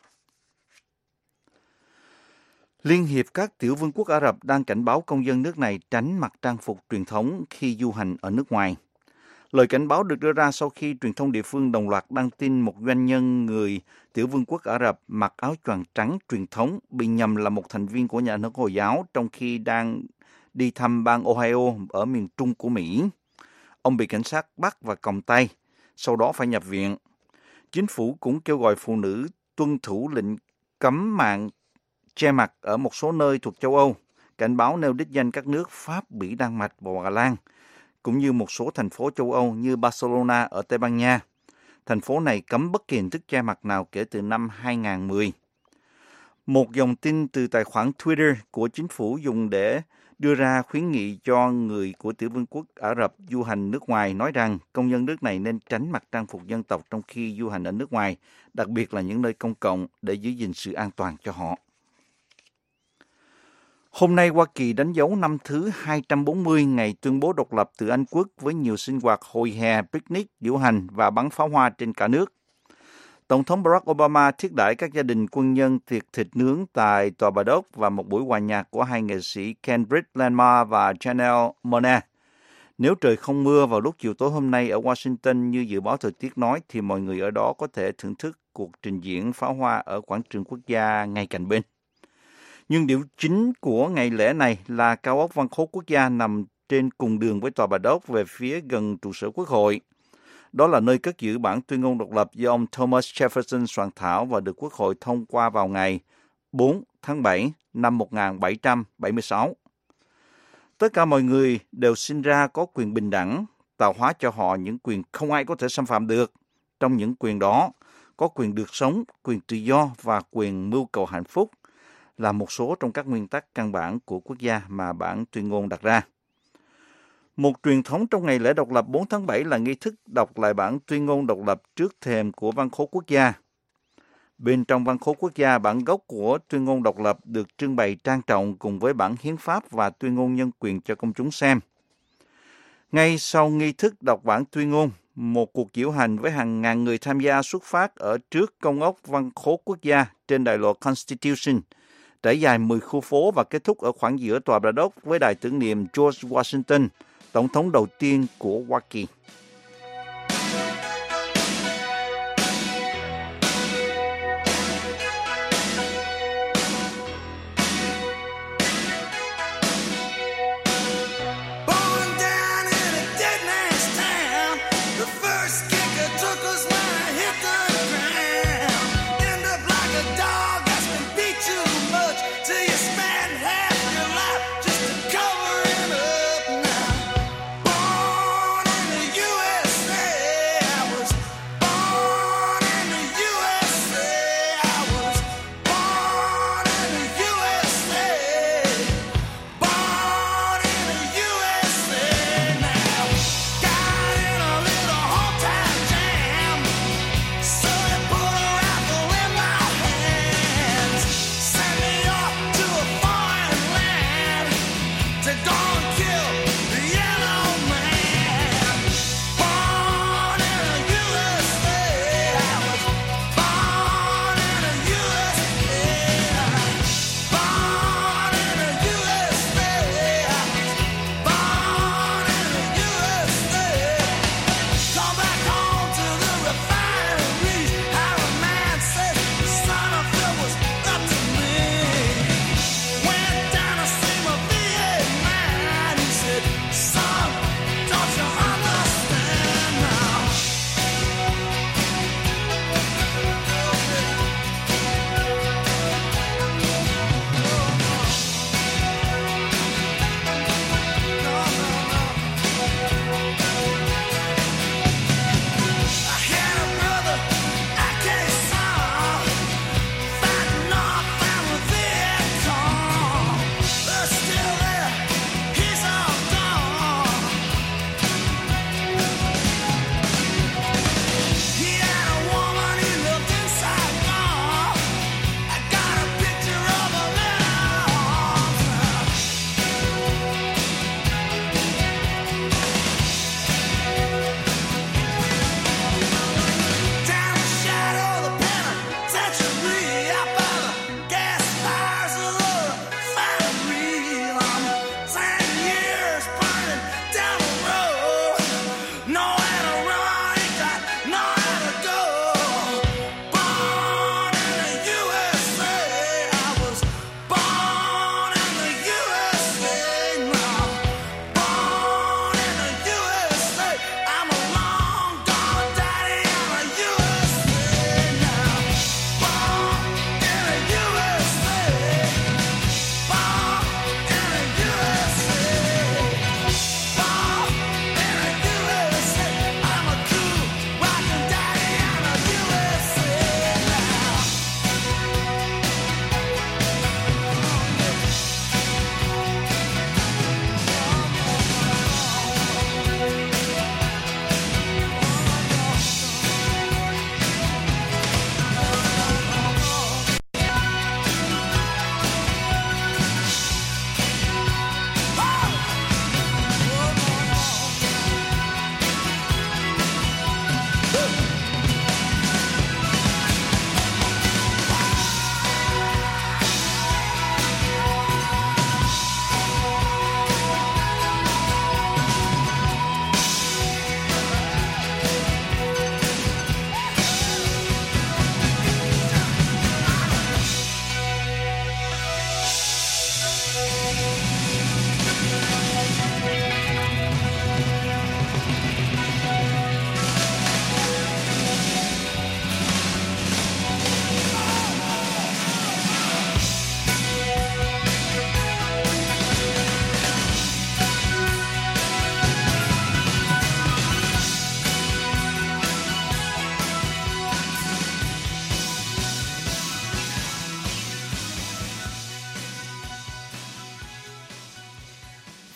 Liên hiệp các tiểu vương quốc Ả Rập đang cảnh báo công dân nước này tránh mặc trang phục truyền thống khi du hành ở nước ngoài. Lời cảnh báo được đưa ra sau khi truyền thông địa phương đồng loạt đăng tin một doanh nhân người Tiểu Vương quốc Ả Rập mặc áo choàng trắng truyền thống bị nhầm là một thành viên của nhà nước Hồi giáo trong khi đang đi thăm bang Ohio ở miền trung của Mỹ. Ông bị cảnh sát bắt và còng tay, sau đó phải nhập viện. Chính phủ cũng kêu gọi phụ nữ tuân thủ lệnh cấm mạng che mặt ở một số nơi thuộc châu Âu, cảnh báo nêu đích danh các nước Pháp, Bỉ, Đan Mạch và Hà Lan, cũng như một số thành phố châu Âu như Barcelona ở Tây Ban Nha. Thành phố này cấm bất kỳ hình thức che mặt nào kể từ năm hai không một không. Một dòng tin từ tài khoản Twitter của chính phủ dùng để đưa ra khuyến nghị cho người của Tiểu Vương quốc Ả Rập du hành nước ngoài nói rằng công dân nước này nên tránh mặc trang phục dân tộc trong khi du hành ở nước ngoài, đặc biệt là những nơi công cộng để giữ gìn sự an toàn cho họ. Hôm nay, Hoa Kỳ đánh dấu năm thứ hai trăm bốn mươi ngày tuyên bố độc lập từ Anh quốc với nhiều sinh hoạt hội hè, picnic, diễu hành và bắn pháo hoa trên cả nước. Tổng thống Barack Obama thiết đãi các gia đình quân nhân tiệc thịt nướng tại Tòa Bà Đốc và một buổi hòa nhạc của hai nghệ sĩ Kendrick Lamar và Janelle Monáe. Nếu trời không mưa vào lúc chiều tối hôm nay ở Washington như dự báo thời tiết nói, thì mọi người ở đó có thể thưởng thức cuộc trình diễn pháo hoa ở quảng trường quốc gia ngay cạnh bên. Nhưng điểm chính của ngày lễ này là cao ốc Văn khố Quốc gia nằm trên cùng đường với Tòa Bà Đốc về phía gần trụ sở Quốc hội. Đó là nơi cất giữ bản tuyên ngôn độc lập do ông Thomas Jefferson soạn thảo và được Quốc hội thông qua vào ngày bốn tháng bảy năm một nghìn bảy trăm bảy mươi sáu. Tất cả mọi người đều sinh ra có quyền bình đẳng, tạo hóa cho họ những quyền không ai có thể xâm phạm được. Trong những quyền đó, có quyền được sống, quyền tự do và quyền mưu cầu hạnh phúc là một số trong các nguyên tắc căn bản của quốc gia mà bản tuyên ngôn đặt ra. Một truyền thống trong ngày lễ độc lập bốn tháng bảy là nghi thức đọc lại bản tuyên ngôn độc lập trước thềm của Văn khố Quốc gia. Bên trong Văn khố Quốc gia, bản gốc của tuyên ngôn độc lập được trưng bày trang trọng cùng với bản hiến pháp và tuyên ngôn nhân quyền cho công chúng xem. Ngay sau nghi thức đọc bản tuyên ngôn, một cuộc diễu hành với hàng ngàn người tham gia xuất phát ở trước công ốc Văn khố Quốc gia trên đại lộ Constitution, trải dài mười khu phố và kết thúc ở khoảng giữa Tòa Bà Đốc với đài tưởng niệm George Washington, tổng thống đầu tiên của Hoa Kỳ. You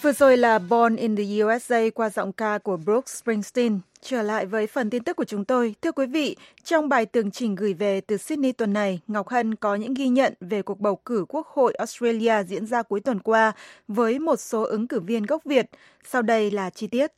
Vừa rồi là Born in the u ét a qua giọng ca của Bruce Springsteen. Trở lại với phần tin tức của chúng tôi. Thưa quý vị, trong bài tường trình gửi về từ Sydney tuần này, Ngọc Hân có những ghi nhận về cuộc bầu cử Quốc hội Australia diễn ra cuối tuần qua với một số ứng cử viên gốc Việt. Sau đây là chi tiết.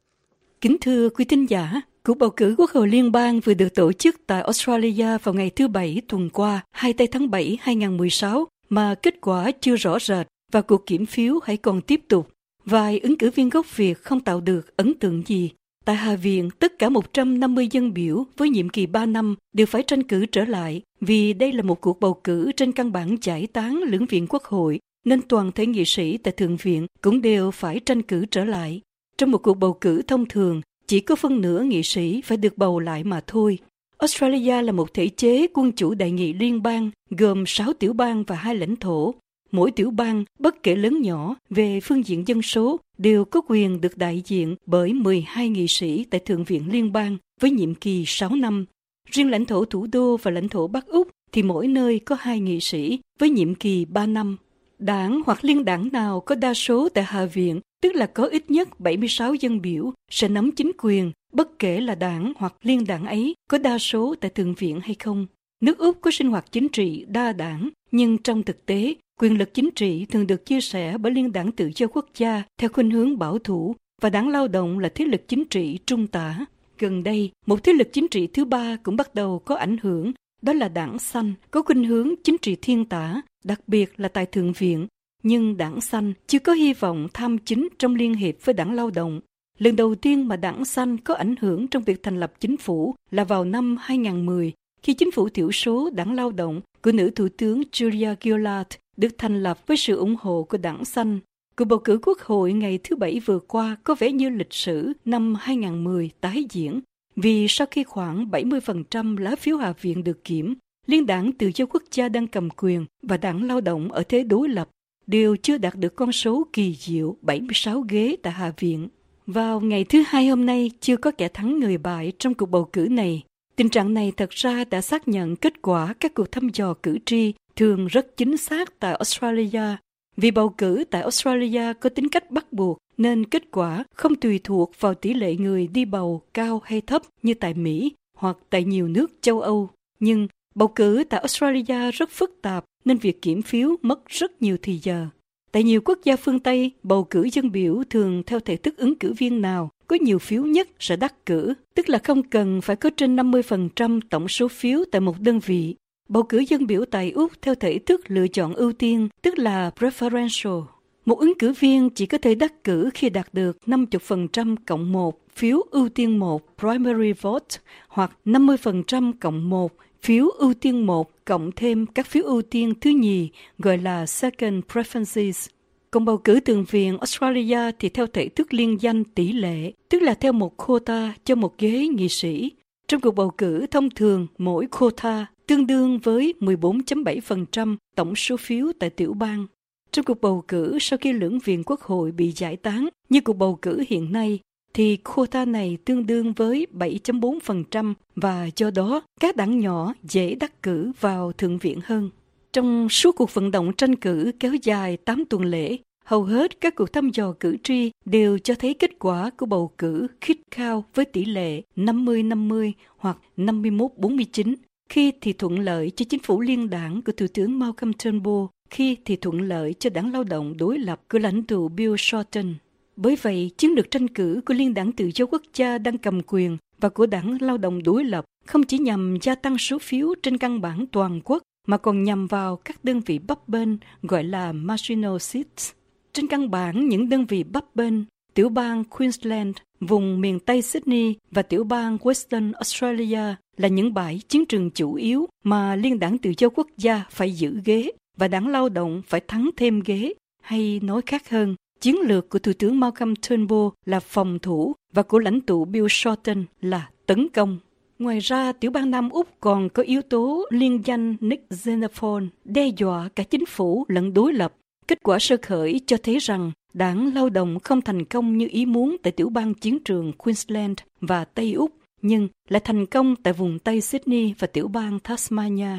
Kính thưa quý thính giả, cuộc bầu cử Quốc hội liên bang vừa được tổ chức tại Australia vào ngày thứ Bảy tuần qua, hai mươi tư tháng bảy hai nghìn không trăm mười sáu, mà kết quả chưa rõ rệt và cuộc kiểm phiếu hãy còn tiếp tục. Vài ứng cử viên gốc Việt không tạo được ấn tượng gì. Tại Hạ viện, tất cả một trăm năm mươi dân biểu với nhiệm kỳ ba năm đều phải tranh cử trở lại vì đây là một cuộc bầu cử trên căn bản giải tán lưỡng viện Quốc hội, nên toàn thể nghị sĩ tại Thượng viện cũng đều phải tranh cử trở lại. Trong một cuộc bầu cử thông thường, chỉ có phân nửa nghị sĩ phải được bầu lại mà thôi. Australia là một thể chế quân chủ đại nghị liên bang, gồm sáu tiểu bang và hai lãnh thổ. Mỗi tiểu bang, bất kể lớn nhỏ, về phương diện dân số, đều có quyền được đại diện bởi mười hai nghị sĩ tại Thượng viện Liên bang với nhiệm kỳ sáu năm. Riêng lãnh thổ thủ đô và lãnh thổ Bắc Úc thì mỗi nơi có hai nghị sĩ với nhiệm kỳ ba năm. Đảng hoặc liên đảng nào có đa số tại Hạ viện, tức là có ít nhất bảy mươi sáu dân biểu, sẽ nắm chính quyền, bất kể là đảng hoặc liên đảng ấy có đa số tại Thượng viện hay không. Nước Úc có sinh hoạt chính trị đa đảng, nhưng trong thực tế, quyền lực chính trị thường được chia sẻ bởi Liên đảng Tự do Quốc gia theo khuynh hướng bảo thủ và Đảng Lao động là thế lực chính trị trung tả. Gần đây, một thế lực chính trị thứ ba cũng bắt đầu có ảnh hưởng, đó là Đảng Xanh, có khuynh hướng chính trị thiên tả, đặc biệt là tại Thượng viện. Nhưng Đảng Xanh chưa có hy vọng tham chính trong liên hiệp với Đảng Lao động. Lần đầu tiên mà Đảng Xanh có ảnh hưởng trong việc thành lập chính phủ là vào năm hai nghìn không trăm mười, khi chính phủ thiểu số Đảng Lao động của nữ Thủ tướng Julia Gillard được thành lập với sự ủng hộ của Đảng Xanh. Cuộc bầu cử Quốc hội ngày thứ Bảy vừa qua có vẻ như lịch sử năm hai nghìn không trăm mười tái diễn, vì sau khi khoảng bảy mươi phần trăm lá phiếu Hạ viện được kiểm, Liên đảng Tự do Quốc gia đang cầm quyền và Đảng Lao động ở thế đối lập đều chưa đạt được con số kỳ diệu bảy mươi sáu ghế tại Hạ viện. Vào ngày thứ Hai hôm nay, chưa có kẻ thắng người bại trong cuộc bầu cử này. Tình trạng này thật ra đã xác nhận kết quả các cuộc thăm dò cử tri thường rất chính xác tại Australia. Vì bầu cử tại Australia có tính cách bắt buộc, nên kết quả không tùy thuộc vào tỷ lệ người đi bầu cao hay thấp như tại Mỹ hoặc tại nhiều nước châu Âu. Nhưng bầu cử tại Australia rất phức tạp, nên việc kiểm phiếu mất rất nhiều thời giờ. Tại nhiều quốc gia phương Tây, bầu cử dân biểu thường theo thể thức ứng cử viên nào có nhiều phiếu nhất sẽ đắc cử, tức là không cần phải có trên năm mươi phần trăm tổng số phiếu tại một đơn vị. Bầu cử dân biểu tại Úc theo thể thức lựa chọn ưu tiên, tức là preferential. Một ứng cử viên chỉ có thể đắc cử khi đạt được năm mươi phần trăm cộng một phiếu ưu tiên một primary vote hoặc năm mươi phần trăm cộng một phiếu ưu tiên một cộng thêm các phiếu ưu tiên thứ nhì gọi là second preferences. Còn bầu cử Thượng viện Australia thì theo thể thức liên danh tỷ lệ, tức là theo một quota cho một ghế nghị sĩ. Trong cuộc bầu cử thông thường, mỗi quota tương đương với mười bốn phẩy bảy phần trăm tổng số phiếu tại tiểu bang. Trong cuộc bầu cử sau khi lưỡng viện Quốc hội bị giải tán như cuộc bầu cử hiện nay, thì quota này tương đương với bảy phẩy bốn phần trăm và do đó các đảng nhỏ dễ đắc cử vào Thượng viện hơn. Trong suốt cuộc vận động tranh cử kéo dài tám tuần lễ, hầu hết các cuộc thăm dò cử tri đều cho thấy kết quả của bầu cử khít khao với tỷ lệ năm mươi năm mươi hoặc năm mươi mốt bốn mươi chín, khi thì thuận lợi cho chính phủ liên đảng của Thủ tướng Malcolm Turnbull, khi thì thuận lợi cho Đảng Lao động đối lập của lãnh tụ Bill Shorten. Bởi vậy, chiến lược tranh cử của Liên đảng Tự do Quốc gia đang cầm quyền và của Đảng Lao động đối lập không chỉ nhằm gia tăng số phiếu trên căn bản toàn quốc, mà còn nhằm vào các đơn vị bấp bênh gọi là marginal seats. Trên căn bản, những đơn vị bấp bênh, tiểu bang Queensland, vùng miền Tây Sydney và tiểu bang Western Australia là những bãi chiến trường chủ yếu mà Liên đảng Tự do Quốc gia phải giữ ghế và Đảng Lao động phải thắng thêm ghế. Hay nói khác hơn, chiến lược của Thủ tướng Malcolm Turnbull là phòng thủ và của lãnh tụ Bill Shorten là tấn công. Ngoài ra, tiểu bang Nam Úc còn có yếu tố liên danh Nick Xenophon đe dọa cả chính phủ lẫn đối lập. Kết quả sơ khởi cho thấy rằng Đảng Lao động không thành công như ý muốn tại tiểu bang chiến trường Queensland và Tây Úc, nhưng lại thành công tại vùng Tây Sydney và tiểu bang Tasmania.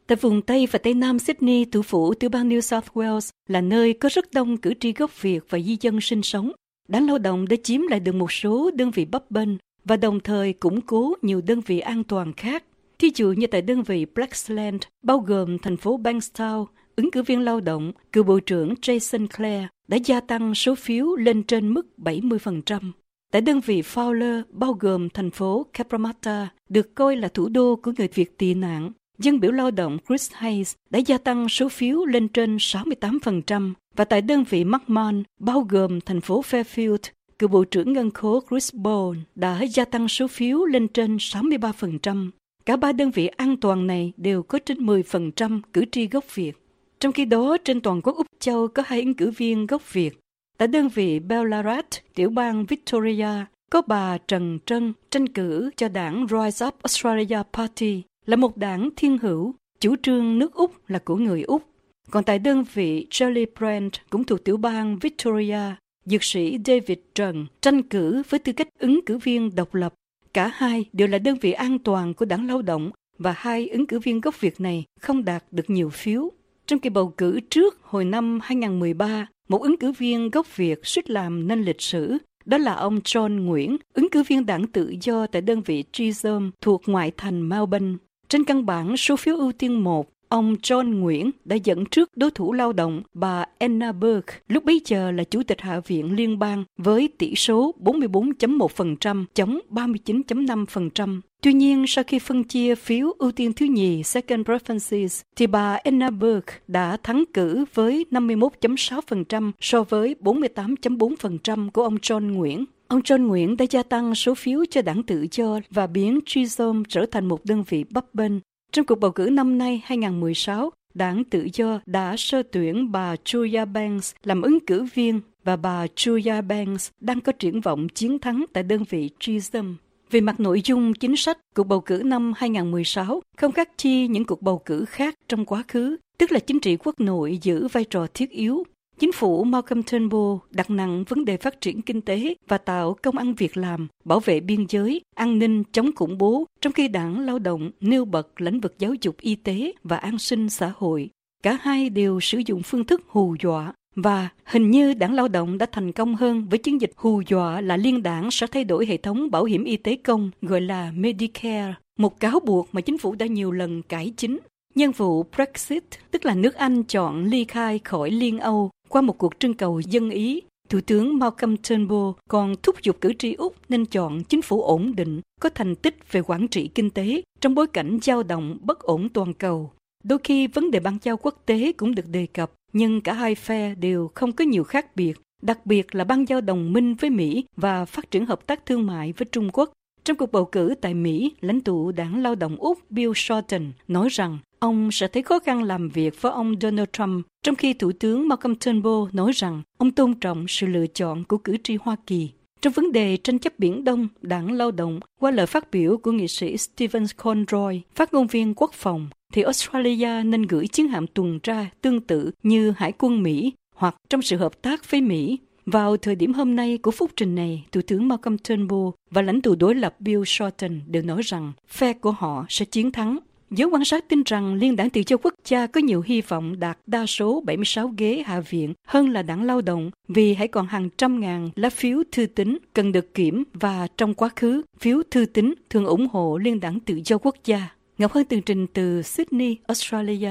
Tại vùng Tây và Tây Nam Sydney, thủ phủ tiểu bang New South Wales, là nơi có rất đông cử tri gốc Việt và di dân sinh sống. Đảng Lao động đã chiếm lại được một số đơn vị bấp bênh và đồng thời củng cố nhiều đơn vị an toàn khác. Thí dụ như tại đơn vị Blaxland, bao gồm thành phố Bankstown, ứng cử viên lao động, cựu Bộ trưởng Jason Clare đã gia tăng số phiếu lên trên mức bảy mươi phần trăm. Tại đơn vị Fowler, bao gồm thành phố Cabramatta, được coi là thủ đô của người Việt tị nạn, dân biểu lao động Chris Hayes đã gia tăng số phiếu lên trên sáu mươi tám phần trăm. Và tại đơn vị Markman, bao gồm thành phố Fairfield, cựu Bộ trưởng Ngân khố Chris Bowen đã gia tăng số phiếu lên trên sáu mươi ba phần trăm. Cả ba đơn vị an toàn này đều có trên mười phần trăm cử tri gốc Việt. Trong khi đó, trên toàn quốc Úc Châu có hai ứng cử viên gốc Việt. Tại đơn vị Ballarat, tiểu bang Victoria, có bà Trần Trân tranh cử cho đảng Rise Up Australia Party, là một đảng thiên hữu, chủ trương nước Úc là của người Úc. Còn tại đơn vị Gellibrand, cũng thuộc tiểu bang Victoria, dược sĩ David Trần tranh cử với tư cách ứng cử viên độc lập. Cả hai đều là đơn vị an toàn của đảng Lao động và hai ứng cử viên gốc Việt này không đạt được nhiều phiếu. Trong kỳ bầu cử trước hồi năm hai không một ba, một ứng cử viên gốc Việt suýt làm nên lịch sử, đó là ông John Nguyễn, ứng cử viên đảng tự do tại đơn vị Chisholm thuộc ngoại thành Melbourne. Trên căn bản số phiếu ưu tiên một, ông John Nguyễn đã dẫn trước đối thủ lao động bà Anna Burke, lúc bấy giờ là Chủ tịch Hạ viện Liên bang, với tỷ số bốn mươi bốn phẩy một phần trăm chống ba mươi chín phẩy năm phần trăm. Tuy nhiên, sau khi phân chia phiếu ưu tiên thứ nhì second preferences, thì bà Anna Burke đã thắng cử với năm mươi mốt phẩy sáu phần trăm so với bốn mươi tám phẩy bốn phần trăm của ông John Nguyễn. Ông John Nguyễn đã gia tăng số phiếu cho đảng tự do và biến Chisholm trở thành một đơn vị bấp bênh. Trong cuộc bầu cử năm nay hai không một sáu, đảng tự do đã sơ tuyển bà Julia Banks làm ứng cử viên và bà Julia Banks đang có triển vọng chiến thắng tại đơn vị Chisholm. Về mặt nội dung chính sách, cuộc bầu cử năm hai không một sáu không khác chi những cuộc bầu cử khác trong quá khứ, tức là chính trị quốc nội giữ vai trò thiết yếu. Chính phủ Malcolm Turnbull đặt nặng vấn đề phát triển kinh tế và tạo công ăn việc làm, bảo vệ biên giới, an ninh, chống khủng bố, trong khi đảng Lao động nêu bật lĩnh vực giáo dục y tế và an sinh xã hội. Cả hai đều sử dụng phương thức hù dọa, và hình như đảng Lao động đã thành công hơn với chiến dịch hù dọa là liên đảng sẽ thay đổi hệ thống bảo hiểm y tế công gọi là Medicare, một cáo buộc mà chính phủ đã nhiều lần cải chính. Nhân vụ Brexit, tức là nước Anh chọn ly khai khỏi Liên Âu qua một cuộc trưng cầu dân Ý, Thủ tướng Malcolm Turnbull còn thúc giục cử tri Úc nên chọn chính phủ ổn định, có thành tích về quản trị kinh tế trong bối cảnh dao động bất ổn toàn cầu. Đôi khi vấn đề bang giao quốc tế cũng được đề cập, nhưng cả hai phe đều không có nhiều khác biệt, đặc biệt là bang giao đồng minh với Mỹ và phát triển hợp tác thương mại với Trung Quốc. Trong cuộc bầu cử tại Mỹ, lãnh tụ đảng Lao động Úc Bill Shorten nói rằng ông sẽ thấy khó khăn làm việc với ông Donald Trump, trong khi Thủ tướng Malcolm Turnbull nói rằng ông tôn trọng sự lựa chọn của cử tri Hoa Kỳ. Trong vấn đề tranh chấp Biển Đông, đảng Lao động, qua lời phát biểu của nghị sĩ Stephen Conroy, phát ngôn viên quốc phòng, thì Australia nên gửi chiến hạm tuần tra tương tự như Hải quân Mỹ hoặc trong sự hợp tác với Mỹ. Vào thời điểm hôm nay của phúc trình này, Thủ tướng Malcolm Turnbull và lãnh tụ đối lập Bill Shorten đều nói rằng phe của họ sẽ chiến thắng. Giới quan sát tin rằng Liên đảng Tự do Quốc gia có nhiều hy vọng đạt đa số bảy mươi sáu ghế Hạ viện hơn là đảng Lao động vì hãy còn hàng trăm ngàn lá phiếu thư tín cần được kiểm, và trong quá khứ, phiếu thư tín thường ủng hộ Liên đảng Tự do Quốc gia. Ngọc Hân tường trình từ Sydney, Australia.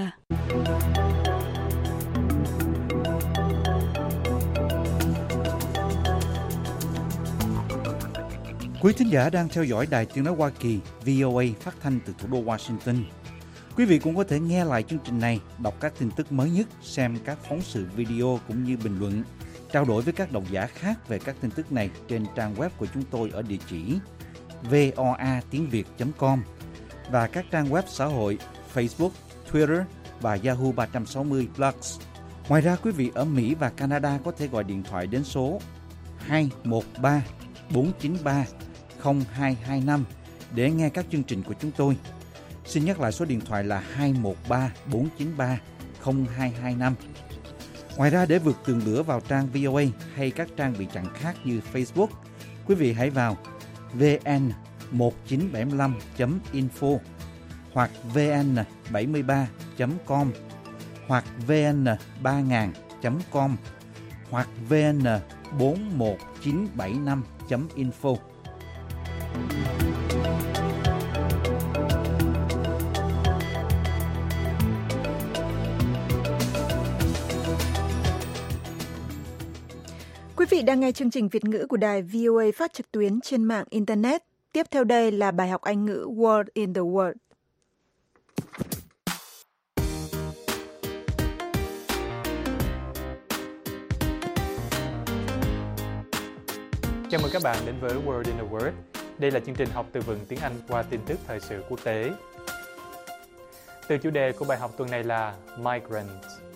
Quý thính giả đang theo dõi Đài Tiếng nói Hoa Kỳ V O A phát thanh từ thủ đô Washington. Quý vị cũng có thể nghe lại chương trình này, đọc các tin tức mới nhất, xem các phóng sự video cũng như bình luận, trao đổi với các độc giả khác về các tin tức này trên trang web của chúng tôi ở địa chỉ voa tiếng việt chấm com và các trang web xã hội Facebook, Twitter và Yahoo ba sáu không Plus. Ngoài ra, quý vị ở Mỹ và Canada có thể gọi điện thoại đến số hai một ba bốn chín ba không hai hai năm để nghe các chương trình của chúng tôi. Xin nhắc lại số điện thoại là hai một ba bốn chín ba không hai hai năm. Ngoài ra, để vượt tường lửa vào trang vê o a hay các trang bị chặn khác như Facebook, quý vị hãy vào vê en một chín bảy lăm chấm info hoặc vê en bảy ba chấm com hoặc vn ba nghìn chấm com hoặc vn bốn một chín bảy năm chấm info. Quý vị đang nghe chương trình Việt ngữ của đài vê o a phát trực tuyến trên mạng Internet. Tiếp theo đây là bài học Anh ngữ Word in the Word. Chào mừng các bạn đến với Word in a Word. Đây là chương trình học từ vựng tiếng Anh qua tin tức thời sự quốc tế. Từ chủ đề của bài học tuần này là Migrant.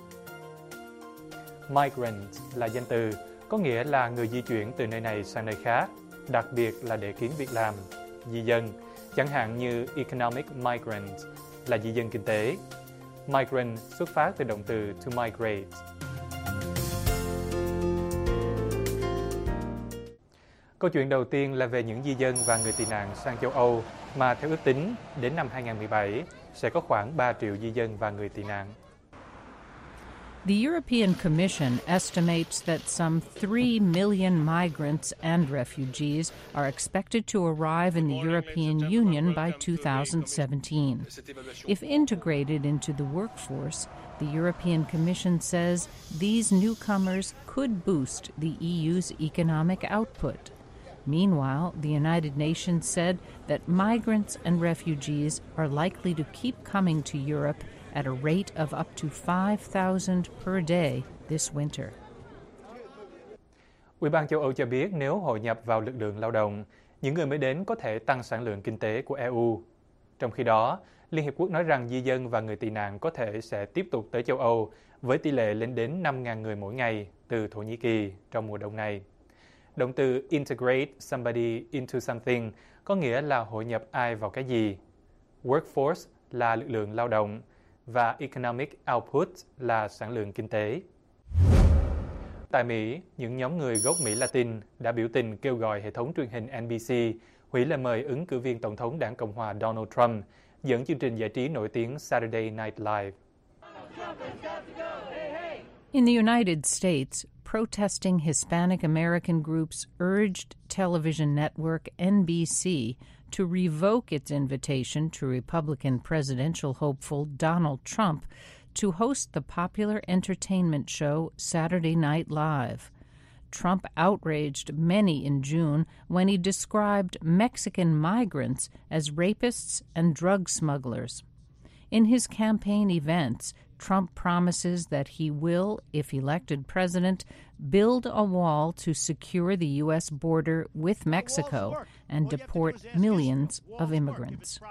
Migrant là danh từ, có nghĩa là người di chuyển từ nơi này sang nơi khác, đặc biệt là để kiếm việc làm, di dân, chẳng hạn như economic migrant là di dân kinh tế. Migrant xuất phát từ động từ to migrate. Câu chuyện đầu tiên là về những di dân và người tị nạn sang châu Âu mà theo ước tính đến năm hai không một bảy sẽ có khoảng ba triệu di dân và người tị nạn. The European Commission estimates that some three million migrants and refugees are expected to arrive in the European Union by two thousand seventeen. If integrated into the workforce, the European Commission says these newcomers could boost the E U's economic output. Meanwhile, the United Nations said that migrants and refugees are likely to keep coming to Europe at a rate of up to five thousand per day this winter. Ủy ban châu Âu cho biết nếu hội nhập vào lực lượng lao động, những người mới đến có thể tăng sản lượng kinh tế của e u. Trong khi đó, Liên Hiệp Quốc nói rằng di dân và người tị nạn có thể sẽ tiếp tục tới châu Âu với tỷ lệ lên đến năm nghìn người mỗi ngày từ Thổ Nhĩ Kỳ trong mùa đông này. Động từ integrate somebody into something có nghĩa là hội nhập ai vào cái gì. Workforce là lực lượng lao động và economic output là sản lượng kinh tế. Tại Mỹ, những nhóm người gốc Mỹ Latin đã biểu tình kêu gọi hệ thống truyền hình en bê xê hủy lời mời ứng cử viên tổng thống đảng Cộng hòa Donald Trump dẫn chương trình giải trí nổi tiếng Saturday Night Live. In the United States, protesting Hispanic American groups urged television network en bê xê to revoke its invitation to Republican presidential hopeful Donald Trump to host the popular entertainment show Saturday Night Live. Trump outraged many in June when he described Mexican migrants as rapists and drug smugglers. In his campaign events, Trump promises that he will, if elected president, build a wall to secure the U S border with Mexico and deport millions of immigrants.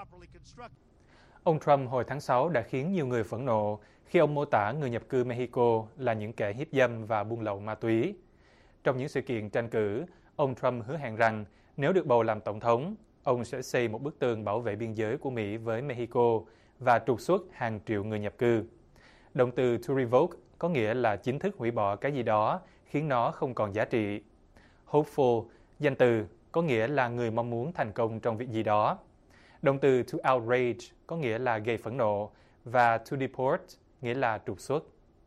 Ông Trump hồi tháng sáu đã khiến nhiều người phẫn nộ khi ông mô tả người nhập cư Mexico là những kẻ hiếp dâm và buôn lậu ma túy. Trong những sự kiện tranh cử, ông Trump hứa hẹn rằng nếu được bầu làm tổng thống, ông sẽ xây một bức tường bảo vệ biên giới của Mỹ với Mexico và trục xuất hàng triệu người nhập cư. Động từ to revoke có nghĩa là chính thức hủy bỏ cái gì đó, khiến nó không còn giá trị. Hopeful, danh từ, có nghĩa là người mong muốn thành công trong việc gì đó. Động từ to outrage có nghĩa là gây phẫn nộ và to deport nghĩa là trục xuất.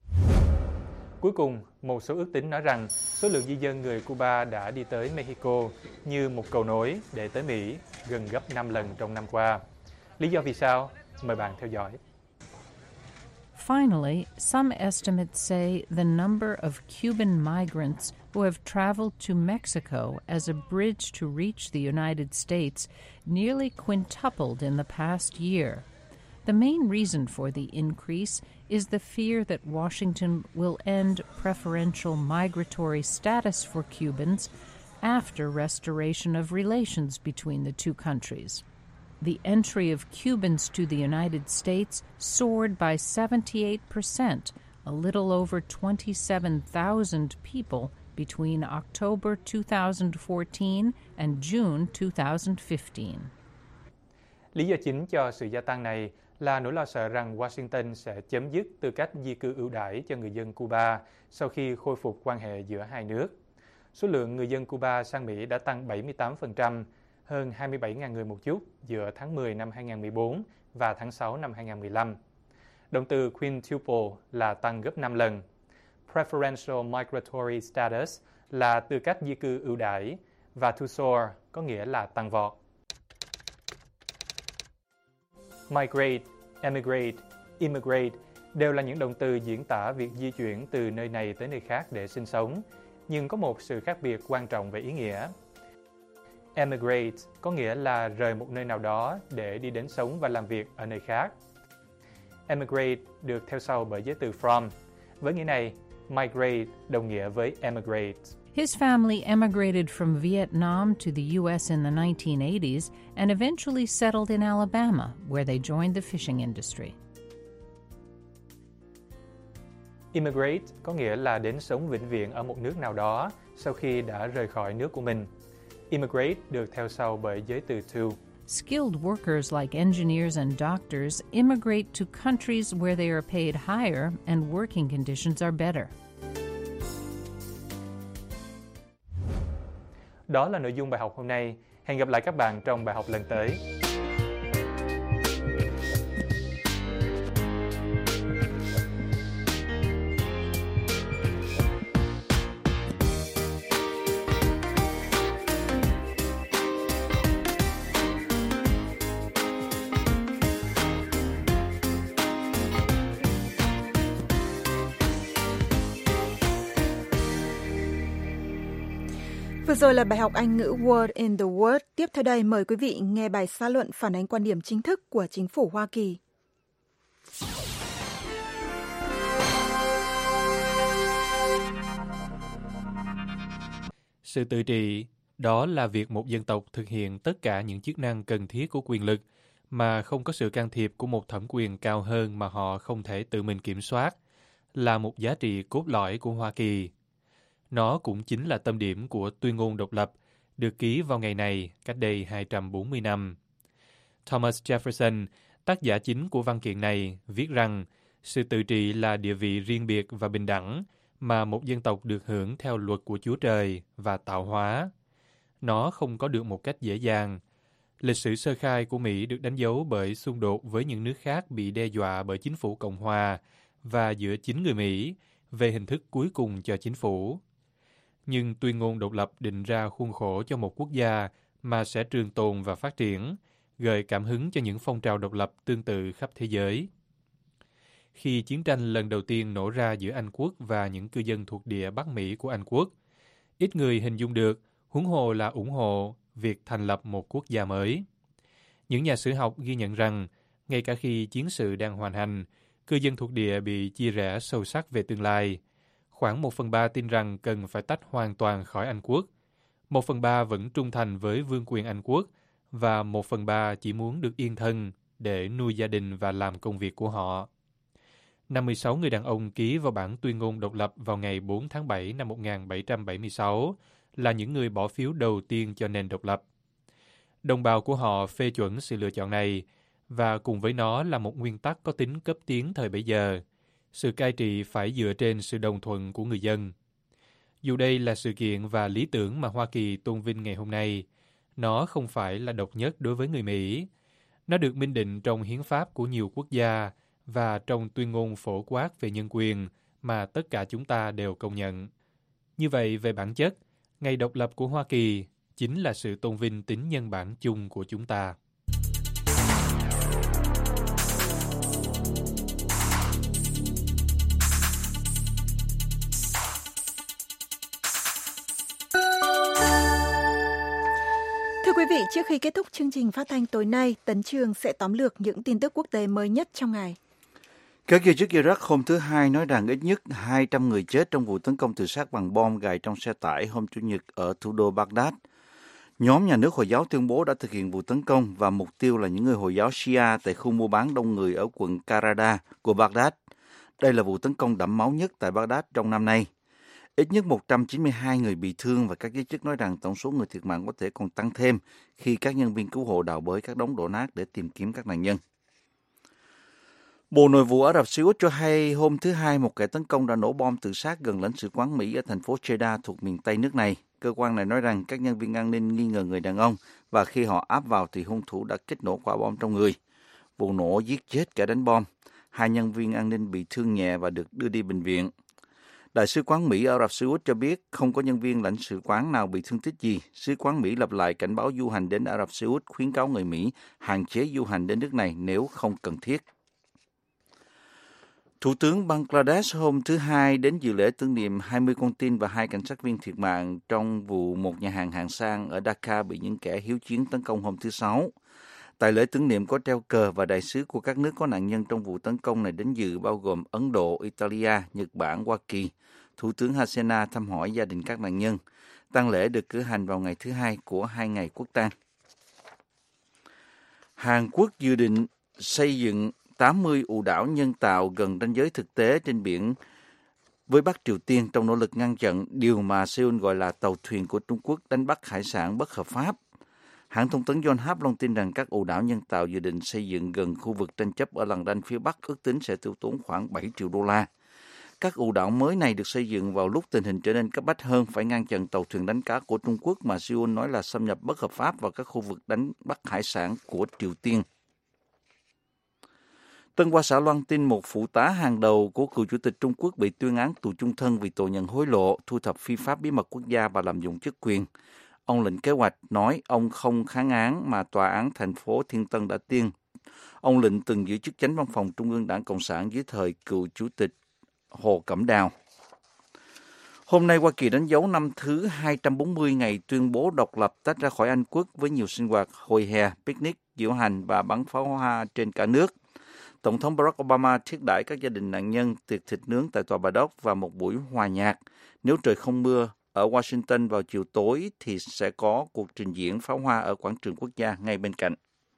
Cuối cùng, một số ước tính nói rằng số lượng di dân người Cuba đã đi tới Mexico như một cầu nối để tới Mỹ gần gấp năm lần trong năm qua. Lý do vì sao? Mời bạn theo dõi. Finally, some estimates say the number of Cuban migrants who have traveled to Mexico as a bridge to reach the United States nearly quintupled in the past year. The main reason for the increase is the fear that Washington will end preferential migratory status for Cubans after restoration of relations between the two countries. The entry of Cubans to the United States soared by seventy-eight percent, a little over twenty-seven thousand people between October two thousand fourteen and June two thousand fifteen. Lý do chính cho sự gia tăng này là nỗi lo sợ rằng Washington sẽ chấm dứt tư cách di cư ưu đãi cho người dân Cuba sau khi khôi phục quan hệ giữa hai nước. Số lượng người dân Cuba sang Mỹ đã tăng bảy mươi tám phần trăm, hơn hai mươi bảy nghìn người một chút giữa tháng mười năm hai nghìn không trăm mười bốn và tháng sáu năm hai nghìn không trăm mười lăm. Động từ quintuple là tăng gấp năm lần. Preferential Migratory Status là tư cách di cư ưu đãi và to soar có nghĩa là tăng vọt. Migrate, emigrate, immigrate đều là những động từ diễn tả việc di chuyển từ nơi này tới nơi khác để sinh sống, nhưng có một sự khác biệt quan trọng về ý nghĩa. Emigrate có nghĩa là rời một nơi nào đó để đi đến sống và làm việc ở nơi khác. Emigrate được theo sau bởi giới từ from. Với nghĩa này, migrate đồng nghĩa với emigrate. His family emigrated from Vietnam to the U S in the nineteen eighties and eventually settled in Alabama, where they joined the fishing industry. Immigrate có nghĩa là đến sống vĩnh viễn ở một nước nào đó sau khi đã rời khỏi nước của mình. Immigrate được theo sau bởi giới từ to. Skilled workers like engineers and doctors immigrate to countries where they are paid higher and working conditions are better. Đó là nội dung bài học hôm nay. Hẹn gặp lại các bạn trong bài học lần tới. Vừa rồi là bài học Anh ngữ Word in the Word. Tiếp theo đây mời quý vị nghe bài xã luận phản ánh quan điểm chính thức của chính phủ Hoa Kỳ. Sự tự trị, đó là việc một dân tộc thực hiện tất cả những chức năng cần thiết của quyền lực mà không có sự can thiệp của một thẩm quyền cao hơn mà họ không thể tự mình kiểm soát, là một giá trị cốt lõi của Hoa Kỳ. Nó cũng chính là tâm điểm của tuyên ngôn độc lập, được ký vào ngày này cách đây hai trăm bốn mươi năm. Thomas Jefferson, tác giả chính của văn kiện này, viết rằng sự tự trị là địa vị riêng biệt và bình đẳng mà một dân tộc được hưởng theo luật của Chúa Trời và tạo hóa. Nó không có được một cách dễ dàng. Lịch sử sơ khai của Mỹ được đánh dấu bởi xung đột với những nước khác bị đe dọa bởi chính phủ Cộng hòa và giữa chính người Mỹ về hình thức cuối cùng cho chính phủ. Nhưng tuyên ngôn độc lập định ra khuôn khổ cho một quốc gia mà sẽ trường tồn và phát triển, gợi cảm hứng cho những phong trào độc lập tương tự khắp thế giới. Khi chiến tranh lần đầu tiên nổ ra giữa Anh quốc và những cư dân thuộc địa Bắc Mỹ của Anh quốc, ít người hình dung được, huống hồ là ủng hộ, việc thành lập một quốc gia mới. Những nhà sử học ghi nhận rằng, ngay cả khi chiến sự đang hoàn hành, cư dân thuộc địa bị chia rẽ sâu sắc về tương lai. Khoảng một phần ba tin rằng cần phải tách hoàn toàn khỏi Anh quốc, một phần ba vẫn trung thành với vương quyền Anh quốc, và một phần ba chỉ muốn được yên thân để nuôi gia đình và làm công việc của họ. năm mươi sáu người đàn ông ký vào bản tuyên ngôn độc lập vào ngày bốn tháng bảy năm một nghìn bảy trăm bảy mươi sáu là những người bỏ phiếu đầu tiên cho nền độc lập. Đồng bào của họ phê chuẩn sự lựa chọn này, và cùng với nó là một nguyên tắc có tính cấp tiến thời bấy giờ. Sự cai trị phải dựa trên sự đồng thuận của người dân. Dù đây là sự kiện và lý tưởng mà Hoa Kỳ tôn vinh ngày hôm nay, nó không phải là độc nhất đối với người Mỹ. Nó được minh định trong hiến pháp của nhiều quốc gia và trong tuyên ngôn phổ quát về nhân quyền mà tất cả chúng ta đều công nhận. Như vậy, về bản chất, ngày độc lập của Hoa Kỳ chính là sự tôn vinh tính nhân bản chung của chúng ta. Thưa quý vị, trước khi kết thúc chương trình phát thanh tối nay, Tấn Trường sẽ tóm lược những tin tức quốc tế mới nhất trong ngày. Các giới chức Iraq hôm thứ Hai nói rằng ít nhất hai trăm người chết trong vụ tấn công tự sát bằng bom gài trong xe tải hôm Chủ nhật ở thủ đô Baghdad. Nhóm nhà nước Hồi giáo tuyên bố đã thực hiện vụ tấn công và mục tiêu là những người Hồi giáo Shia tại khu mua bán đông người ở quận Karada của Baghdad. Đây là vụ tấn công đẫm máu nhất tại Baghdad trong năm nay. Ít nhất một trăm chín mươi hai người bị thương và các giới chức nói rằng tổng số người thiệt mạng có thể còn tăng thêm khi các nhân viên cứu hộ đào bới các đống đổ nát để tìm kiếm các nạn nhân. Bộ Nội vụ Ả Rập Xê Út cho hay hôm thứ Hai một kẻ tấn công đã nổ bom tự sát gần lãnh sự quán Mỹ ở thành phố Jeddah thuộc miền Tây nước này. Cơ quan này nói rằng các nhân viên an ninh nghi ngờ người đàn ông và khi họ áp vào thì hung thủ đã kích nổ quả bom trong người. Vụ nổ giết chết kẻ đánh bom. Hai nhân viên an ninh bị thương nhẹ và được đưa đi bệnh viện. Đại sứ quán Mỹ ở Ả Rập Xê Út cho biết không có nhân viên lãnh sự quán nào bị thương tích gì. Sứ quán Mỹ lặp lại cảnh báo du hành đến Ả Rập Xê Út, khuyến cáo người Mỹ hạn chế du hành đến nước này nếu không cần thiết. Thủ tướng Bangladesh hôm thứ Hai đến dự lễ tưởng niệm hai mươi con tin và hai cảnh sát viên thiệt mạng trong vụ một nhà hàng hạng sang ở Dhaka bị những kẻ hiếu chiến tấn công hôm thứ Sáu. Tại lễ tưởng niệm có treo cờ và đại sứ của các nước có nạn nhân trong vụ tấn công này đến dự, bao gồm Ấn Độ, Italia, Nhật Bản, Hoa Kỳ. Thủ tướng Hasina thăm hỏi gia đình các nạn nhân. Tang lễ được cử hành vào ngày thứ Hai của hai ngày quốc tang. Hàn Quốc dự định xây dựng tám mươi ụ đảo nhân tạo gần ranh giới thực tế trên biển với Bắc Triều Tiên trong nỗ lực ngăn chặn điều mà Seoul gọi là tàu thuyền của Trung Quốc đánh bắt hải sản bất hợp pháp. Hãng thông tấn Yonhap loan tin rằng các ụ đảo nhân tạo dự định xây dựng gần khu vực tranh chấp ở lằn ranh phía Bắc ước tính sẽ tiêu tốn khoảng bảy triệu đô la. Các ụ đảo mới này được xây dựng vào lúc tình hình trở nên cấp bách hơn, phải ngăn chặn tàu thuyền đánh cá của Trung Quốc mà Seoul nói là xâm nhập bất hợp pháp vào các khu vực đánh bắt hải sản của Triều Tiên. Tân Hoa Xã loan tin một phụ tá hàng đầu của cựu chủ tịch Trung Quốc bị tuyên án tù chung thân vì tội nhận hối lộ, thu thập phi pháp bí mật quốc gia và lạm dụng chức quyền. Ông Lệnh Kế Hoạch nói ông không kháng án mà tòa án thành phố Thiên Tân đã tuyên. Ông Lệnh từng giữ chức chánh văn phòng Trung ương Đảng Cộng sản dưới thời cựu chủ tịch Hồ Cẩm Đào. Hôm nay, Hoa Kỳ đánh dấu năm thứ hai trăm bốn mươi ngày tuyên bố độc lập tách ra khỏi Anh quốc với nhiều sinh hoạt hồi hè, picnic, diễu hành và bắn pháo hoa trên cả nước. Tổng thống Barack Obama thiết đãi các gia đình nạn nhân tiệc thịt nướng tại Tòa Bạch Ốc và một buổi hòa nhạc. Nếu trời không mưa, ở Washington vào chiều tối thì sẽ có cuộc trình diễn pháo hoa ở quảng trường quốc gia ngay bên cạnh.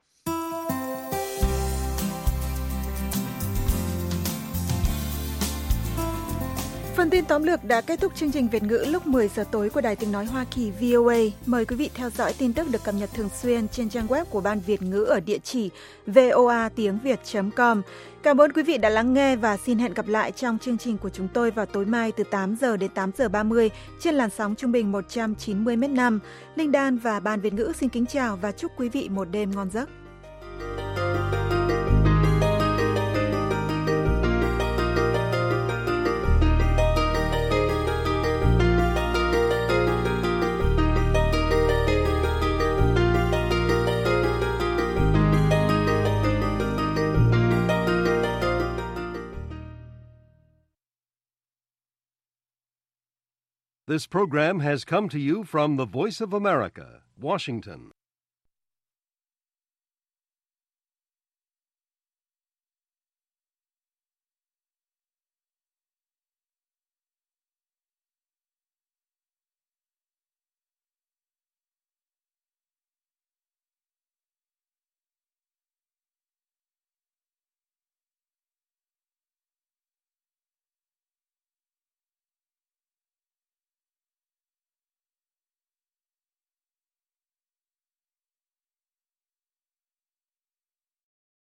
Phần tin tóm lược đã kết thúc chương trình Việt ngữ lúc mười giờ tối của Đài Tiếng Nói Hoa Kỳ vê o a. Mời quý vị theo dõi tin tức được cập nhật thường xuyên trên trang web của Ban Việt ngữ ở địa chỉ voa tiếng việt chấm com. Cảm ơn quý vị đã lắng nghe và xin hẹn gặp lại trong chương trình của chúng tôi vào tối mai từ tám giờ đến tám giờ ba mươi trên làn sóng trung bình một trăm chín mươi mét năm. Linh Đan và Ban Việt ngữ xin kính chào và chúc quý vị một đêm ngon giấc. This program has come to you from the Voice of America, Washington.